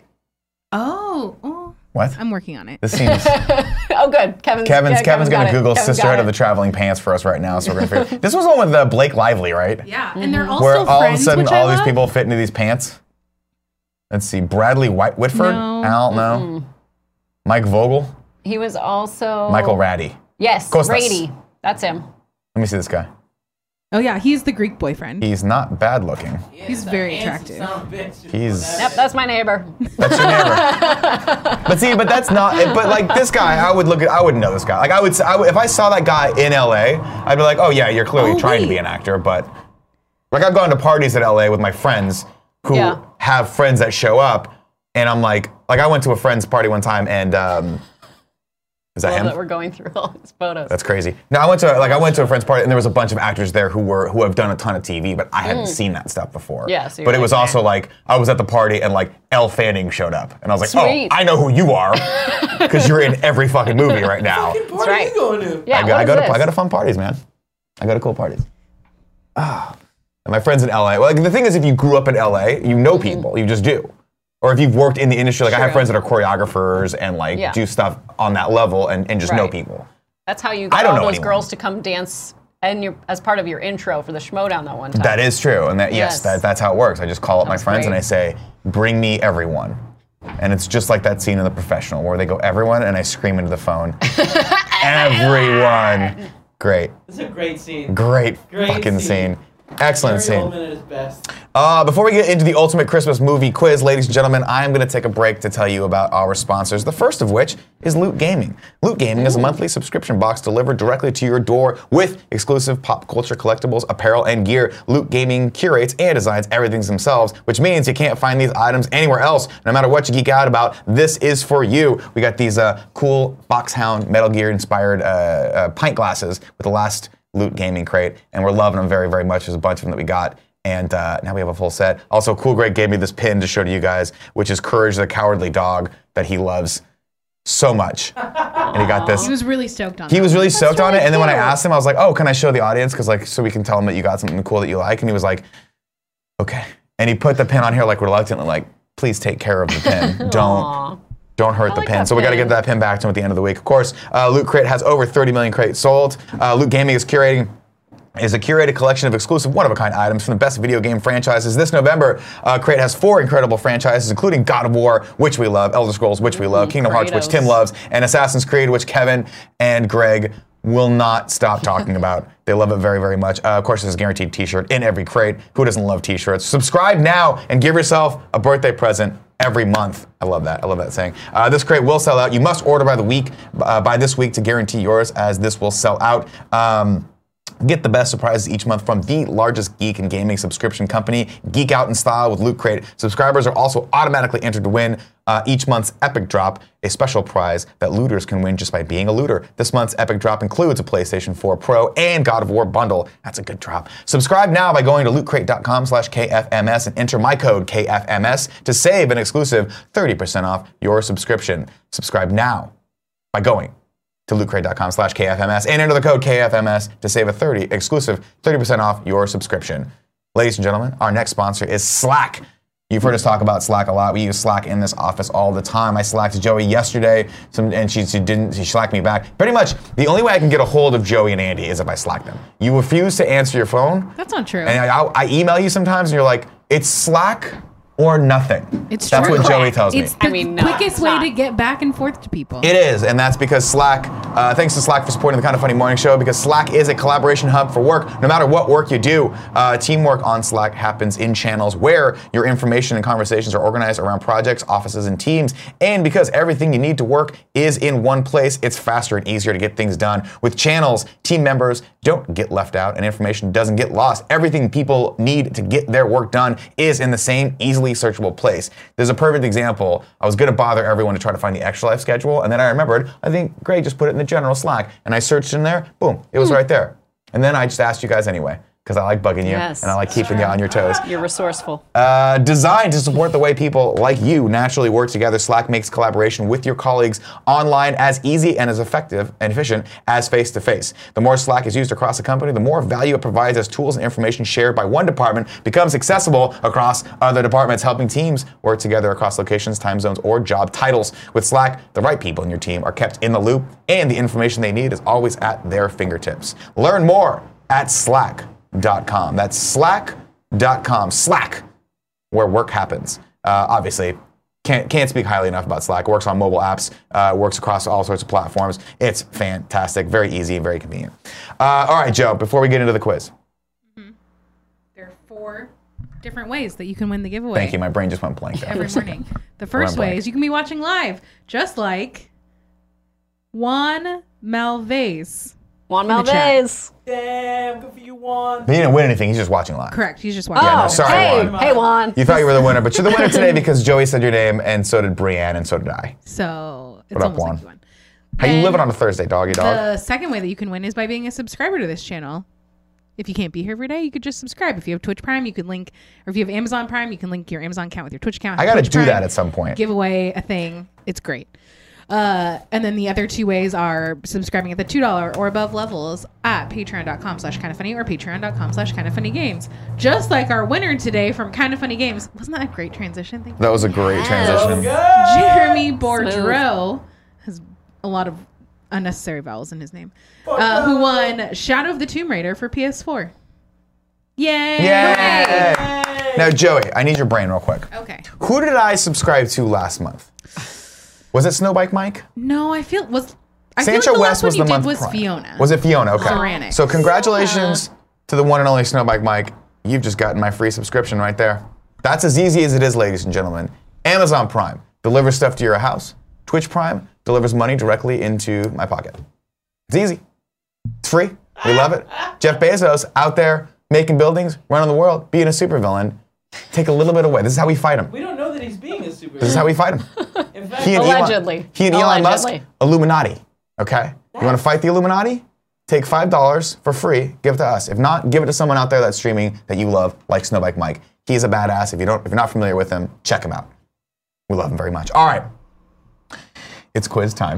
Oh, oh. What? I'm working on it. This seems. Oh, good. Kevin's Kevin's yeah, Kevin's got gonna it. Google Kevin's got Sisterhood of it. the Traveling Pants for us right now, so we're gonna figure. This was the one with uh, Blake Lively, right? Yeah, and they're all Where still all friends, of a sudden which I all these love. people fit into these pants. Let's see, Bradley White Whitford. No. Al, no. Mike Vogel. He was also Michael Ratty. Yes, Costas. Rady. That's him. Let me see this guy. Oh yeah, he's the Greek boyfriend. He's not bad looking. He's very attractive. He's. Yep, that's my neighbor. That's your neighbor. But see, but that's not. But like this guy, I would look at. I would know this guy. Like I would, I would. If I saw that guy in L A, I'd be like, oh yeah, you're clearly Oh, trying to wait. be an actor. But like I've gone to parties at L A with my friends who Yeah. have friends that show up, and I'm like, like I went to a friend's party one time, and um, is that Love him? that we're going through all his photos. That's crazy. No, I went to like I went to a friend's party, and there was a bunch of actors there who were who have done a ton of T V, but I hadn't seen that stuff before. Mm. Yeah, so you're but it like, was also "Man." like I was at the party, and like Elle Fanning showed up, and I was like, Sweet. oh, I know who you are, because you're in every fucking movie right now. That's right. you going to? Yeah, I go, what I is go to this? I go to fun parties, man. I go to cool parties. Ah, and my friends in L A. Well, like the thing is, if you grew up in L A, you know people. You just do. Or if you've worked in the industry, like I have True. friends that are choreographers and like Yeah. do stuff on that level, and, and just know Right. people. That's how you I got don't all know those anyone. girls to come dance and your as part of your intro for the Schmodown that one time. That is true, and that yes, Yes. that, that's how it works. I just call up my That's friends and great. I say, "Bring me everyone," And it's just like that scene in The Professional where they go, everyone, and I scream into the phone. Everyone. Great. It's a great scene. Great, Great fucking scene. scene. Excellent Gary scene. Oldman at his best. Uh, before we get into the ultimate Christmas movie quiz, ladies and gentlemen, I am going to take a break to tell you about our sponsors. The first of which is Loot Gaming. Loot Gaming is a monthly subscription box delivered directly to your door with exclusive pop culture collectibles, apparel, and gear. Loot Gaming curates and designs everything themselves, which means you can't find these items anywhere else. No matter what you geek out about, this is for you. We got these uh, cool Foxhound Metal Gear inspired uh, uh, pint glasses with the last Loot Gaming crate, and we're loving them very, very much. There's a bunch of them that we got. And uh, now we have a full set. Also, Cool Greg gave me this pin to show to you guys, which is Courage the Cowardly Dog that he loves so much. And he got this. He was really stoked on He that. was really stoked on it. really And then when I cute. asked him, I was like, oh, can I show the audience? Because like, so we can tell them that you got something cool that you like. And he was like, okay. And he put the pin on here like reluctantly, like, please take care of the pin. Don't. Aw. Don't hurt I the like pin. that So we got to pin. get that pin back to him at the end of the week. Of course, uh, Loot Crate has over thirty million crates sold. Uh, Loot Gaming is curating is a curated collection of exclusive one-of-a-kind items from the best video game franchises. This November, uh, Crate has four incredible franchises, including God of War, which we love, Elder Scrolls, which we love, Kingdom Hearts, which Kratos. Tim loves, and Assassin's Creed, which Kevin and Greg will not stop talking about. They love it very, very much. Uh, of course, there's a guaranteed t-shirt in every crate. Who doesn't love t-shirts? Subscribe now and give yourself a birthday present every month. I love that. I love that saying. Uh, this crate will sell out. You must order by the week, uh, by this week to guarantee yours, as this will sell out. Um, Get the best surprises each month from the largest geek and gaming subscription company, Geek Out in Style with Loot Crate. Subscribers are also automatically entered to win uh, each month's Epic Drop, a special prize that looters can win just by being a looter. This month's Epic Drop includes a PlayStation four Pro and God of War bundle. That's a good drop. Subscribe now by going to lootcrate.com slash KFMS and enter my code K F M S to save an exclusive thirty percent off your subscription. Subscribe now by going to lootcrate.com slash KFMS and enter the code K F M S to save a thirty exclusive thirty percent off your subscription. Ladies and gentlemen, our next sponsor is Slack. You've heard us talk about Slack a lot. We use Slack in this office all the time. I slacked Joey yesterday, some, and she, she didn't. She slacked me back. Pretty much, the only way I can get a hold of Joey and Andy is if I Slack them. You refuse to answer your phone, That's not true. and I, I email you sometimes, and you're like, "It's Slack or nothing." It's That's true. what Joey tells me. It's the I mean, no, quickest it's way not. to get back and forth to people. It is, and that's because Slack, uh, thanks to Slack for supporting the Kind of Funny Morning Show, because Slack is a collaboration hub for work. No matter what work you do, uh, teamwork on Slack happens in channels where your information and conversations are organized around projects, offices, and teams. And because everything you need to work is in one place, it's faster and easier to get things done. With channels, team members don't get left out and information doesn't get lost. Everything people need to get their work done is in the same easily searchable place. There's a perfect example. I was going to bother everyone to try to find the Extra Life schedule, and then I remembered, I think Greg just put it in the general Slack, and I searched in there, boom, it was right there. And then I just asked you guys anyway, because I like bugging you, Yes, and I like keeping you on your toes. You're resourceful. Uh, designed to support the way people like you naturally work together, Slack makes collaboration with your colleagues online as easy and as effective and efficient as face-to-face. The more Slack is used across the company, the more value it provides as tools and information shared by one department becomes accessible across other departments, helping teams work together across locations, time zones, or job titles. With Slack, the right people in your team are kept in the loop, and the information they need is always at their fingertips. Learn more at Slack. Dot com. That's slack dot com. Slack, where work happens. Uh, obviously, can't can't speak highly enough about Slack. It works on mobile apps, uh, works across all sorts of platforms. It's fantastic, very easy, and very convenient. Uh, all right, Joe, before we get into the quiz. There are four different ways that you can win the giveaway. Thank you. My brain just went blank there. Every morning. The first blank. way is you can be watching live, just like Juan Malvez. Juan In the chat. Malvez. Damn, good for you, Juan. He didn't win anything. He's just watching live. Correct. He's just watching. Yeah, no, Oh, sorry, hey, Juan. hey, Juan. You thought you were the winner, but you're the winner today because Joey said your name, and so did Brienne, and so did I. So it's What up, almost Juan? like you won. How you And living on a Thursday, doggy dog? The second way that you can win is by being a subscriber to this channel. If you can't be here every day, you could just subscribe. If you have Twitch Prime, you can link, or if you have Amazon Prime, you can link your Amazon account with your Twitch account. I got to Twitch do Prime, that at some point. Give away a thing. It's great. Uh, and then the other two ways are subscribing at the two dollars or above levels at patreon.com slash kind of funny or patreon.com slash kind of funny games. Just like our winner today from Kind of Funny Games. Wasn't that a great transition? Thank you. That was a great transition. Jeremy Bourdreau has a lot of unnecessary vowels in his name, uh, who won Shadow of the Tomb Raider for P S four. Yay! Yay! Now, Joey, I need your brain real quick. Okay. Who did I subscribe to last month? Was it Snowbike Mike? No, I feel was. I Sancho feel like the West last was one the you month did was prior. Fiona. Was it Fiona? Okay. Ceramics. So congratulations to the one and only Snowbike Mike. You've just gotten my free subscription right there. That's as easy as it is, ladies and gentlemen. Amazon Prime delivers stuff to your house. Twitch Prime delivers money directly into my pocket. It's easy. It's free. We love it. Jeff Bezos out there making buildings, running the world, being a supervillain. Take a little bit away. This is how we fight him. We don't know that he's being a super. This is how we fight him. In fact, He and Allegedly. Elon, he and Elon Musk, Allegedly. Illuminati. Okay? You want to fight the Illuminati? Take five dollars for free, give it to us. If not, give it to someone out there that's streaming that you love, like Snowbike Mike. He's a badass. If you don't, if you're not familiar with him, check him out. We love him very much. All right. It's quiz time.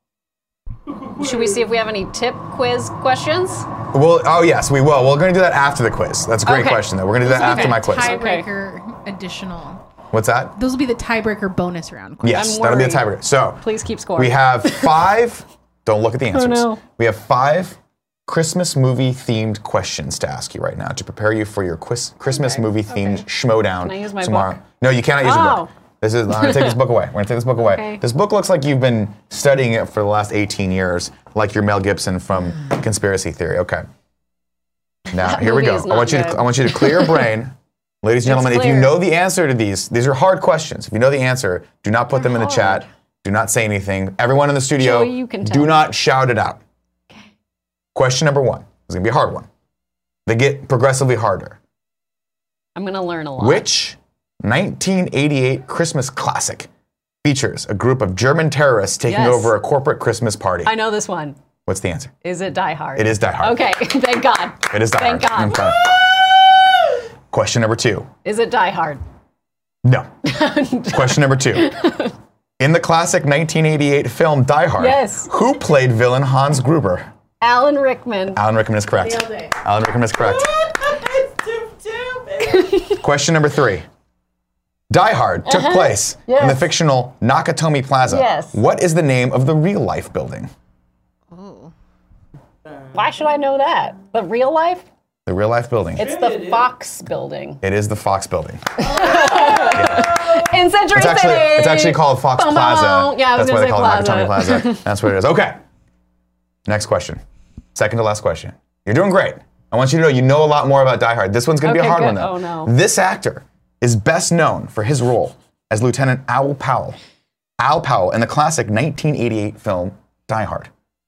Should we see if we have any tip quiz questions? Well, oh yes, we will. We're going to do that after the quiz. That's a great Okay. question, though. We're going to do that after my quiz. Tiebreaker additional. What's that? Those will be the tiebreaker bonus round. quiz. Yes, I'm that'll be a worried. tiebreaker. So Please keep score. we have five. Don't look at the answers. no. We have five Christmas movie themed questions to ask you right now to prepare you for your quiz, Christmas movie themed schmodown Can I use my tomorrow. book? No, you cannot use your Oh. book. This is. I'm gonna take this book away. We're gonna take this book away. Okay. This book looks like you've been studying it for the last eighteen years, like you're Mel Gibson from Conspiracy Theory. Okay. Now That here we movie go. is I not want you to. good. I want you to clear your brain. Ladies and gentlemen, if you clear. know the answer to these, these are hard questions. If you know the answer, do not put them in the chat. Do not say anything. Everyone in the studio, Joey, you can tell do me. not shout it out. Question number one. It's going to be a hard one. They get progressively harder. I'm going to learn a lot. Which nineteen eighty-eight Christmas classic features a group of German terrorists taking Yes. over a corporate Christmas party? I know this one. What's the answer? Is it Die Hard? It is Die Hard. Okay, thank God. It is Die Thank Hard. God. Okay. Question number two. Is it Die Hard? No. Question number two. In the classic nineteen eighty-eight film Die Hard, Yes. who played villain Hans Gruber? Alan Rickman. Alan Rickman is correct. Nailed it. Alan Rickman is correct. Question number three. Die Hard took place in the Uh-huh. Yes. fictional Nakatomi Plaza. Yes. What is the name of the real life building? Oh. Why should I know that? The real life? The real life building. It's the Fox building. It is the Fox building. In Century It's actually, City. it's actually called Fox Bum, bum, Plaza. bum. Yeah, I was That's why gonna they call say it Nakatomi Plaza. Plaza. That's what it is. Okay. Next question. Second to last question. You're doing great. I want you to know you know a lot more about Die Hard. This one's going to be Okay, a hard good. one, though. Oh, no. This actor is best known for his role as Lieutenant Al Powell. Al Powell in the classic nineteen eighty-eight film Die Hard.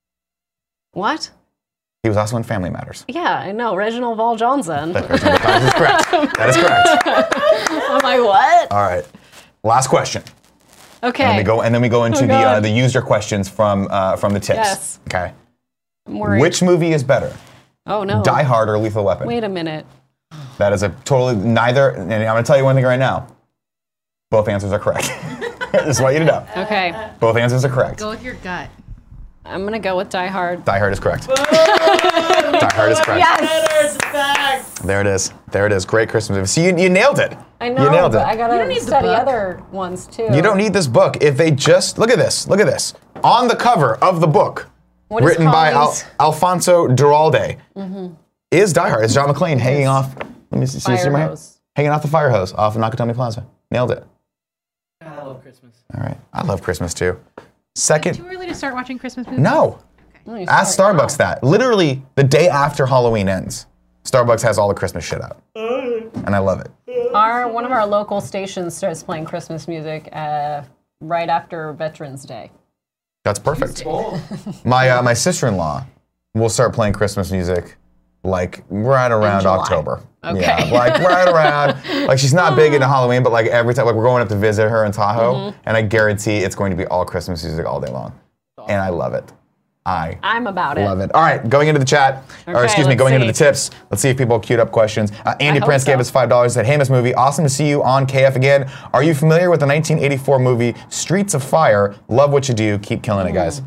What? He was also in Family Matters. Yeah, I know. Reginald Val Johnson. That is correct. That is correct. I'm like, what? All right. Last question. Okay. And then we go, and then we go into Oh, the uh, God. the user questions from uh, from the tips. Yes. Okay. I'm worried. Which movie is better, Oh, no. Die Hard or Lethal Weapon? Wait a minute. That is a totally neither. And I'm going to tell you one thing right now. Both answers are correct. Just want you to know. Okay. Both answers are correct. Go with your gut. I'm going to go with Die Hard. Die Hard is correct. Die Hard is correct. Yes! There it is. There it is. Great Christmas movie. See, you, you nailed it. I know, You nailed it. but I got You don't to need the study book. other ones, too. You don't need this book. If they just look at this, look at this. On the cover of the book, What is written by Al, Holly's- Alfonso Duralde, is Die Hard. It's John McClane hanging off. Let me see, see, see Fire my hand? hose. Hanging off the fire hose off of Nakatomi Plaza. Nailed it. I love Christmas. All right. I love Christmas too. Second, Too early to start watching Christmas movies? no. Oh, you Ask start Starbucks that. Literally the day after Halloween ends, Starbucks has all the Christmas shit out, and I love it. now. Our, one of our local stations starts playing Christmas music uh, right after Veterans Day. That's perfect. My uh, my sister-in-law will start playing Christmas music like right around July. October. Okay. Yeah, like right around. Like she's not big into Halloween, but like every time, like we're going up to visit her in Tahoe, Mm-hmm. and I guarantee it's going to be all Christmas music all day long, and I love it. I I'm about it. love it. All right, going into the chat, or Okay, excuse me, let's going into the see. tips. Let's see if people queued up questions. Uh, Andy I hope Prince gave so. us five dollars. Said, "Hey, Miss Movie, awesome to see you on K F again. Are you familiar with the nineteen eighty-four movie Streets of Fire? Love what you do. Keep killing it, guys."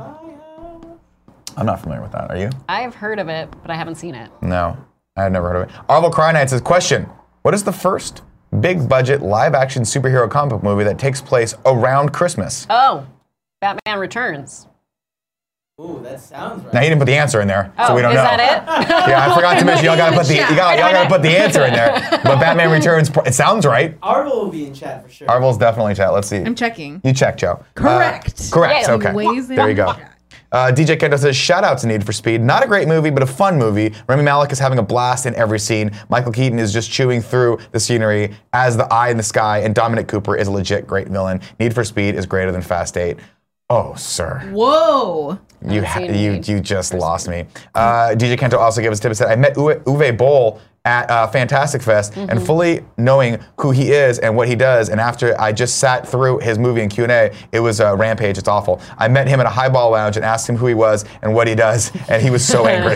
I'm not familiar with that. Are you? I've heard of it, but I haven't seen it. No, I've never heard of it. Arvel Cry Knight says, question, what is the first big budget live action superhero comic book movie that takes place around Christmas? Oh, Batman Returns. Ooh, that sounds right. Now, he didn't put the answer in there, so Oh, we don't is know. that it? Yeah, I forgot to mention y'all gotta put the you got y'all gotta put the answer in there. But Batman Returns, it sounds right. Arvel will be in chat for sure. Arvel's definitely in chat. Let's see. I'm checking. You check, Joe. Correct. Uh, correct. Yeah, Okay. Ways There you in go. chat. Uh, D J Kendo says, shout out to Need for Speed. Not a great movie, but a fun movie. Rami Malek is having a blast in every scene. Michael Keaton is just chewing through the scenery as the eye in the sky, and Dominic Cooper is a legit great villain. Need for Speed is greater than Fast eight. Oh, sir. Whoa. You ha- seen you Need you just lost me. Uh, D J Kento also gave us a tip and said, I met Uwe, Uwe Boll at uh, Fantastic Fest, Mm-hmm. and fully knowing who he is and what he does, and after I just sat through his movie and Q and A, it was uh, Rampage, it's awful. I met him at a highball lounge and asked him who he was and what he does, and he was so angry.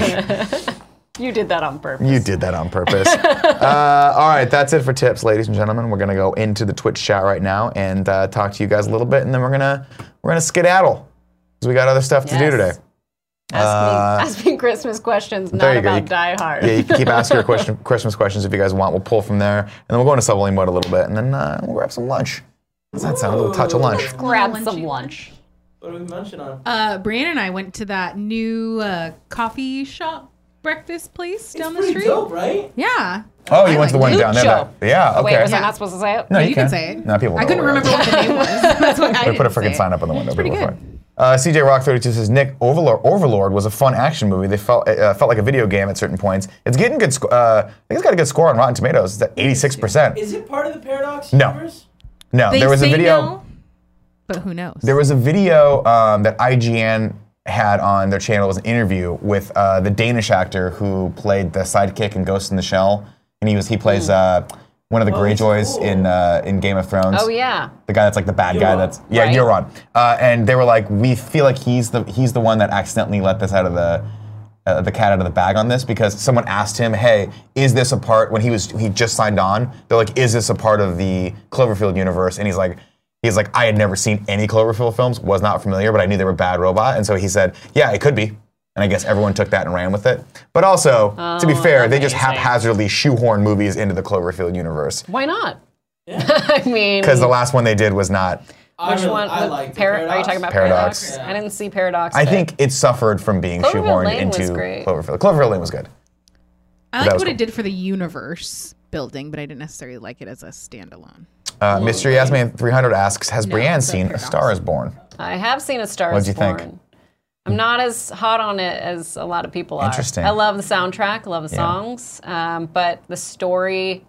You did that on purpose. You did that on purpose. uh, all right, that's it for tips, ladies and gentlemen. We're gonna go into the Twitch chat right now and uh, talk to you guys a little bit, and then we're gonna we're gonna skedaddle because we got other stuff to do Yes. today. Ask, Uh, me, ask me Christmas questions, there not you go. about You- Die Hard. Yeah, you can keep asking your question, Christmas questions if you guys want. We'll pull from there, and then we'll go into sub-lane mode a little bit, and then uh, we'll grab some lunch. Does that sound a little touch of lunch? Grab Lunchy some lunch. lunch. What are we munching on? Uh, Brianna and I went to that new uh, coffee shop breakfast place down the It's pretty street. dope, right? Yeah. Oh, you I went to the like one it. down there. Lucho. That, yeah, Oh, wait, okay. was I Yeah. not supposed to say it? No, you, you can can say it. No, people I know couldn't what it remember is. what the name was. That's what I We put a didn't freaking say. sign up on the window. pretty People good. fine. Uh, C J Rock thirty-two says, Nick, Overlord, Overlord was a fun action movie. They felt uh, felt like a video game at certain points. It's getting good. Sc- uh, I think it's got a good score on Rotten Tomatoes. It's at eighty-six percent. Is it part of the Paradox No. universe? No, They there was a say video. no, but who knows? There was a video um, that I G N had on their channel. It was an interview with uh, the Danish actor who played the sidekick in Ghost in the Shell, and he was he plays uh, one of the Oh, he's Greyjoys cool. in uh, in Game of Thrones. Oh, yeah. The guy that's like the bad guy. Euron. That's yeah, Right. Euron. Uh, and they were like, we feel like he's the he's the one that accidentally let this out of the uh, the cat out of the bag on this, because someone asked him, hey, is this a part when he was he just signed on? They're like, is this a part of the Cloverfield universe? And he's like. He's like, I had never seen any Cloverfield films, was not familiar, but I knew they were Bad Robot. And so he said, yeah, it could be. And I guess everyone took that and ran with it. But also, to be Oh, fair, they just amazing. haphazardly shoehorn movies into the Cloverfield universe. Why not? I mean, Because the last one they did was not. I which really- one? I the liked Par- Paradox. Are you talking about Paradox. Paradox? I didn't see Paradox. I but- think it suffered from being Cloverfield shoehorned Lane was into great. Cloverfield. Cloverfield Lane was good. I that like was what cool. it did for the universe building, but I didn't necessarily like it as a standalone. Uh, Mystery Yasmin three hundred asks, has No, Brienne it's seen A Paradox. Star is Born? I have seen A Star What'd is you think? Born. I'm not as hot on it as a lot of people are. Interesting. I love the soundtrack, love the Yeah. songs, um, but the story.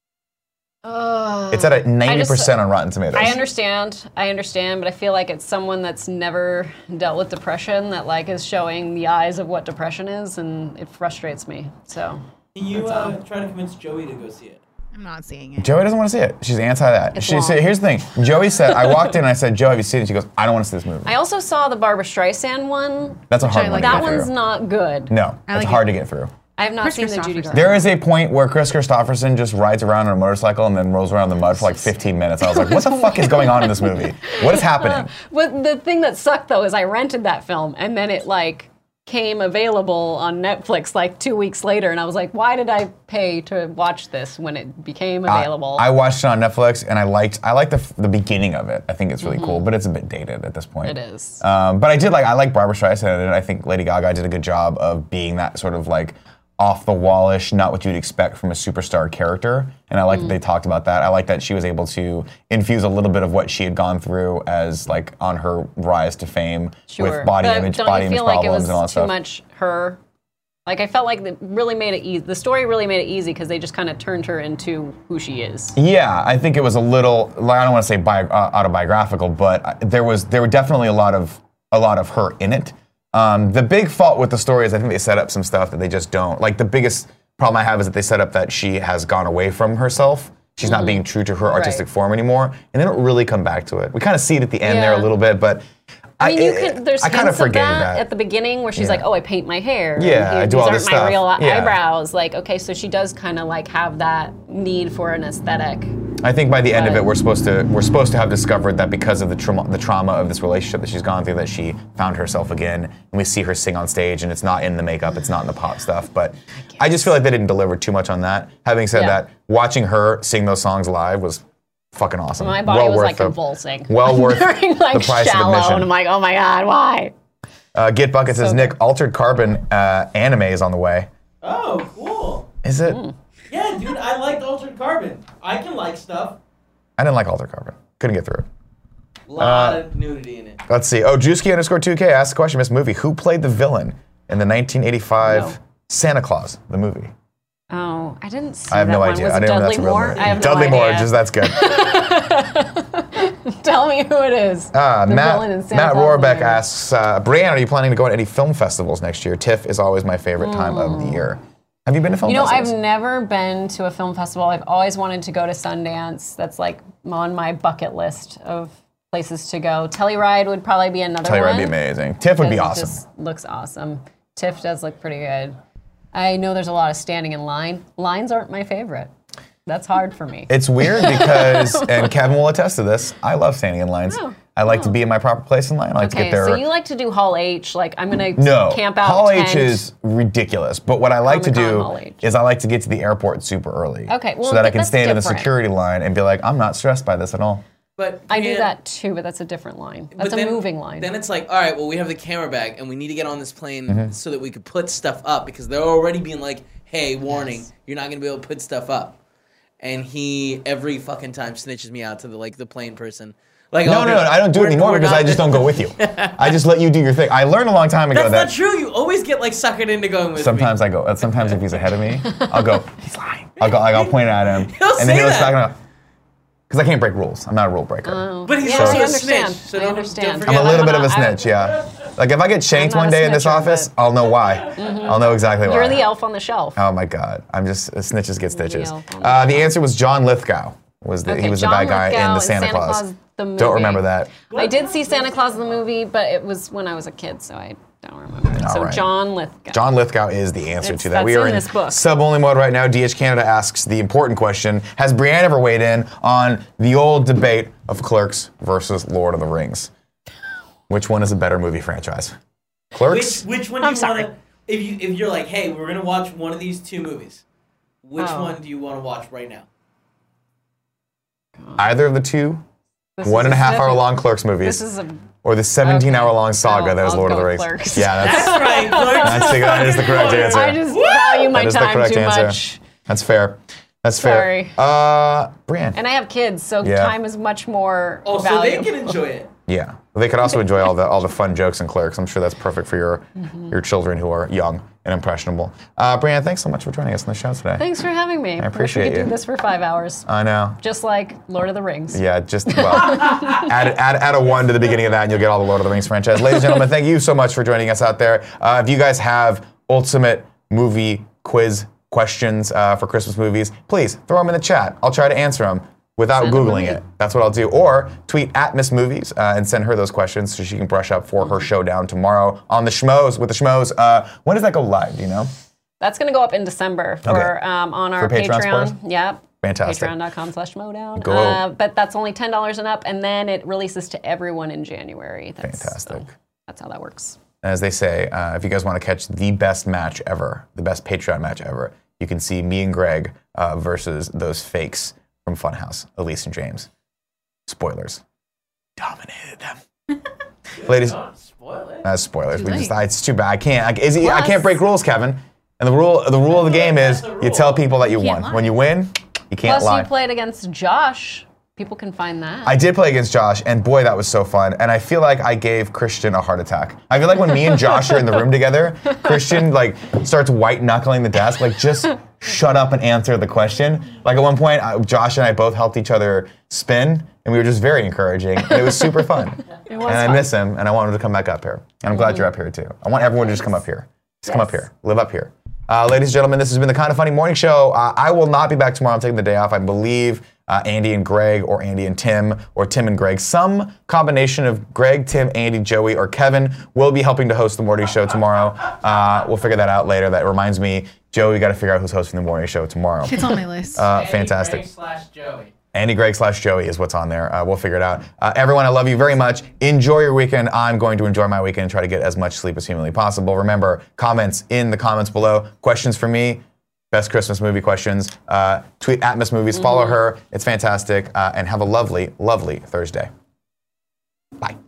Uh, It's at a ninety just- percent on Rotten Tomatoes. I understand, I understand, but I feel like it's someone that's never dealt with depression that like is showing the eyes of what depression is, and it frustrates me. So Can you uh, try to convince Joey to go see it? I'm not seeing it. Joey doesn't want to see it. She's anti that. It's She long. said, here's the thing. Joey said, I walked in and I said, Joe, have you seen it? She goes, I don't want to see this movie. I also saw the Barbara Streisand one. That's a Which hard I one like to That get one's through. not good. No, I it's like hard it. to get through. I have not Chris seen the Judy Christopherson. Garland. There is a point where Chris Christopherson just rides around on a motorcycle and then rolls around in the mud for like fifteen minutes. I was like, what the fuck is going on in this movie? What is happening? But the thing that sucked though is I rented that film and then it like came available on Netflix like two weeks later, and I was like, why did I pay to watch this when it became available? I, I watched it on Netflix and I liked I liked the, the beginning of it. I think it's really cool, but it's a bit dated at this point. It is. Um, but I did like I like Barbara Streisand in it. I think Lady Gaga did a good job of being that sort of like off the wallish, not what you'd expect from a superstar character. And I like Mm. that they talked about that. I like that she was able to infuse a little bit of what she had gone through as like on her rise to fame Sure. with body But image, don't body you image feel like it problems was and all that too stuff. much her? Like I felt like it really made it easy. The story really made it easy because they just kind of turned her into who she is. Yeah, I think it was a little. Like, I don't want to say bi- uh, autobiographical, but I- there was there were definitely a lot of a lot of her in it. Um, the big fault with the story is I think they set up some stuff that they just don't. Like the biggest problem I have is that they set up that she has gone away from herself. She's not being true to her artistic Right. form anymore, and they don't really come back to it. We kind of see it at the end there a Yeah. little bit, but I mean, you it- could. There's I kind of hints of forgave that, that. at the beginning where she's Yeah. like, "Oh, I paint my hair. and Yeah, here- I do these all aren't this my stuff." real Yeah. eyebrows." Like, okay, so she does kind of like have that need for an aesthetic. I think by the end of But- it, we're supposed to we're supposed to have discovered that because of the trauma the trauma of this relationship that she's gone through, that she found herself again, and we see her sing on stage, and it's not in the makeup, it's not in the pop stuff. But I just feel like they didn't deliver too much on that. Having said Yeah. that, watching her sing those songs live was fucking awesome. My body well was worth like the, convulsing. Well worth during like the price shallow, of admission. and I'm like, "Oh my god, why?" Uh, Get Bucket says, So Nick, good. Altered Carbon uh, anime is on the way. Oh, cool. Is it? Mm. Yeah, dude, I liked Altered Carbon. I can like stuff. I didn't like Altered Carbon. Couldn't get through it. A lot Uh, of nudity in it. Let's see. Oh, Juicy underscore two K asked the question, Miss Movie, who played the villain in the nineteen eighty-five No. Santa Claus, the movie? Oh, I didn't see I have that no one. idea. Was I it didn't know Dudley that's a real Moore? movie. I have Dudley no Moore, idea. just that's good. Tell me who it is. Uh, The Matt, villain in Santa Matt Claus Rohrbeck movie. asks, uh, Brianne, are you planning to go to any film festivals next year? TIFF is always my favorite time of the year. Have you been to film You know, festivals? I've never been to a film festival. I've always wanted to go to Sundance. That's like on my bucket list of places to go. Telluride would probably be another Telluride one. would be amazing. TIFF would be because awesome. It just looks awesome. TIFF does look pretty good. I know there's a lot of standing in line. Lines aren't my favorite. That's hard for me. It's weird because, and Kevin will attest to this, I love standing in lines. Oh, I like to be in my proper place in line. I like to Okay, get there. so you like to do Hall H, like I'm gonna No, camp out Hall tent. H is ridiculous. But what I like to Comic-Con do Hall H. is I like to get to the airport super early. Okay, well, so that I can that's stand in the different. security line and be like, I'm not stressed by this at all. But I do Brianne- that too, but that's a different line. but That's a then- moving line. Then it's like, all right, well, we have the camera bag, and we need to get on this plane Mm-hmm. so that we could put stuff up because they're already being like, hey, warning, you're not gonna be able to put stuff up. And he every fucking time snitches me out to the like the plane person. Like, No, oh, no, no, I don't do it we're- anymore we're because not- I just don't go with you. I just let you do your thing. I learned a long time ago That's that not true. You always get like suckered into going with sometimes me. I go. Sometimes if he's ahead of me, I'll go. He's lying. I'll go. Like, I'll point at him, He'll and say then he'll that. start because I can't break rules. I'm not a rule breaker. Oh. But he's yeah, also I a understand. snitch, so I don't- understand. don't I'm forget a little I'm bit of a not- I'm- snitch, yeah. Like if I get shanked I'm not one a day in this snitcher, office, but- I'll know why. I'll know exactly why. You're the elf on the shelf. Oh my God! I'm just uh, snitches get stitches. elf on the Uh, the answer was John Lithgow. Was the, he Okay, was John the bad guy Lithgow in the in Santa, Santa Claus? Claus, the movie. Don't remember that. I did see Santa Claus the movie, but it was when I was a kid, so I don't remember it. All So right. John Lithgow. John Lithgow is the answer It's- to that. We that's are in in this book. sub-only mode right now. D H Canada asks the important question: has Brianne ever weighed in on the old debate of Clerks versus Lord of the Rings? Which one is a better movie franchise? Which Clerks? which one do I'm you sorry. want to? If you if you're like, hey, we're gonna watch one of these two movies, which Oh. one do you want to watch right now? Either of the two This one is and a half hour difficult. long Clerks movies, This is a. or the seventeen hour long saga Oh, that is I'll Lord of go the Rings. Clerks. Yeah, that's That's right. Clerks That's the- that is the correct answer. I just value my that is the time correct too answer. much. That's fair. That's fair. Sorry. Uh, Brianne. And I have kids, so Yeah. time is much more Oh, so they valuable. can enjoy it. Yeah, they could also enjoy all the all the fun jokes and Clerks. I'm sure that's perfect for your Mm-hmm. your children who are young and impressionable. Uh, Brianne, thanks so much for joining us on the show today. Thanks for having me. I appreciate we could you. do this for five hours, I know. just like Lord of the Rings. Yeah, just well, add, add add a one to the beginning of that, and you'll get all the Lord of the Rings franchise. Ladies and gentlemen, thank you so much for joining us out there. Uh, if you guys have ultimate movie quiz questions uh, for Christmas movies, please throw them in the chat. I'll try to answer them without Send 'em Googling to me. it. That's what I'll do. Or tweet at Miss Movies uh, and send her those questions so she can brush up for her showdown tomorrow on the Schmoes with the Schmoes. Uh, when does that go live? Do you know? That's going to go up in December for Okay. um, on our For Patreon Patreon. supporters? Yep. Fantastic. Patreon.com slash Modown. Go. Uh, but that's only ten dollars and up, and then it releases to everyone in January. That's, Fantastic. so that's how that works. As they say, uh, if you guys want to catch the best match ever, the best Patreon match ever, you can see me and Greg uh, versus those fakes from Funhouse, Elise and James. Spoilers. Dominated them. Ladies, Don't spoil it. uh, spoilers. Too We just, late. I, it's too bad. I can't. I, is he, I Plus- can't break rules, Kevin. And the rule, the rule of the game is That's the you rule. tell people that you You can't won. lie. When you win, you can't Plus, lie. you played against Josh. People can find that. I did play against Josh, and boy, that was so fun. And I feel like I gave Christian a heart attack. I feel like when me and Josh are in the room together, Christian like starts white knuckling the desk, like just shut up and answer the question. Like at one point, I, Josh and I both helped each other spin, and we were just very encouraging. And it was super fun. It was and I fun. miss him, and I want him to come back up here. And I'm glad you're up here too. I want everyone to just come up here. Just come up Yes. here. Live up here. Uh, ladies and gentlemen, this has been the Kind of Funny Morning Show. Uh, I will not be back tomorrow. I'm taking the day off. I believe uh, Andy and Greg, or Andy and Tim, or Tim and Greg, some combination of Greg, Tim, Andy, Joey, or Kevin will be helping to host the morning show tomorrow. Uh, we'll figure that out later. That reminds me, Joey, we got to figure out who's hosting the morning show tomorrow. It's on my list. Uh, fantastic. slash Joey. Andy Greg slash Joey is what's on there. Uh, we'll figure it out. Uh, everyone, I love you very much. Enjoy your weekend. I'm going to enjoy my weekend and try to get as much sleep as humanly possible. Remember, comments in the comments below. Questions for me, best Christmas movie questions. Uh, tweet at Miss Movies. Follow her. It's fantastic. Uh, and have a lovely, lovely Thursday. Bye.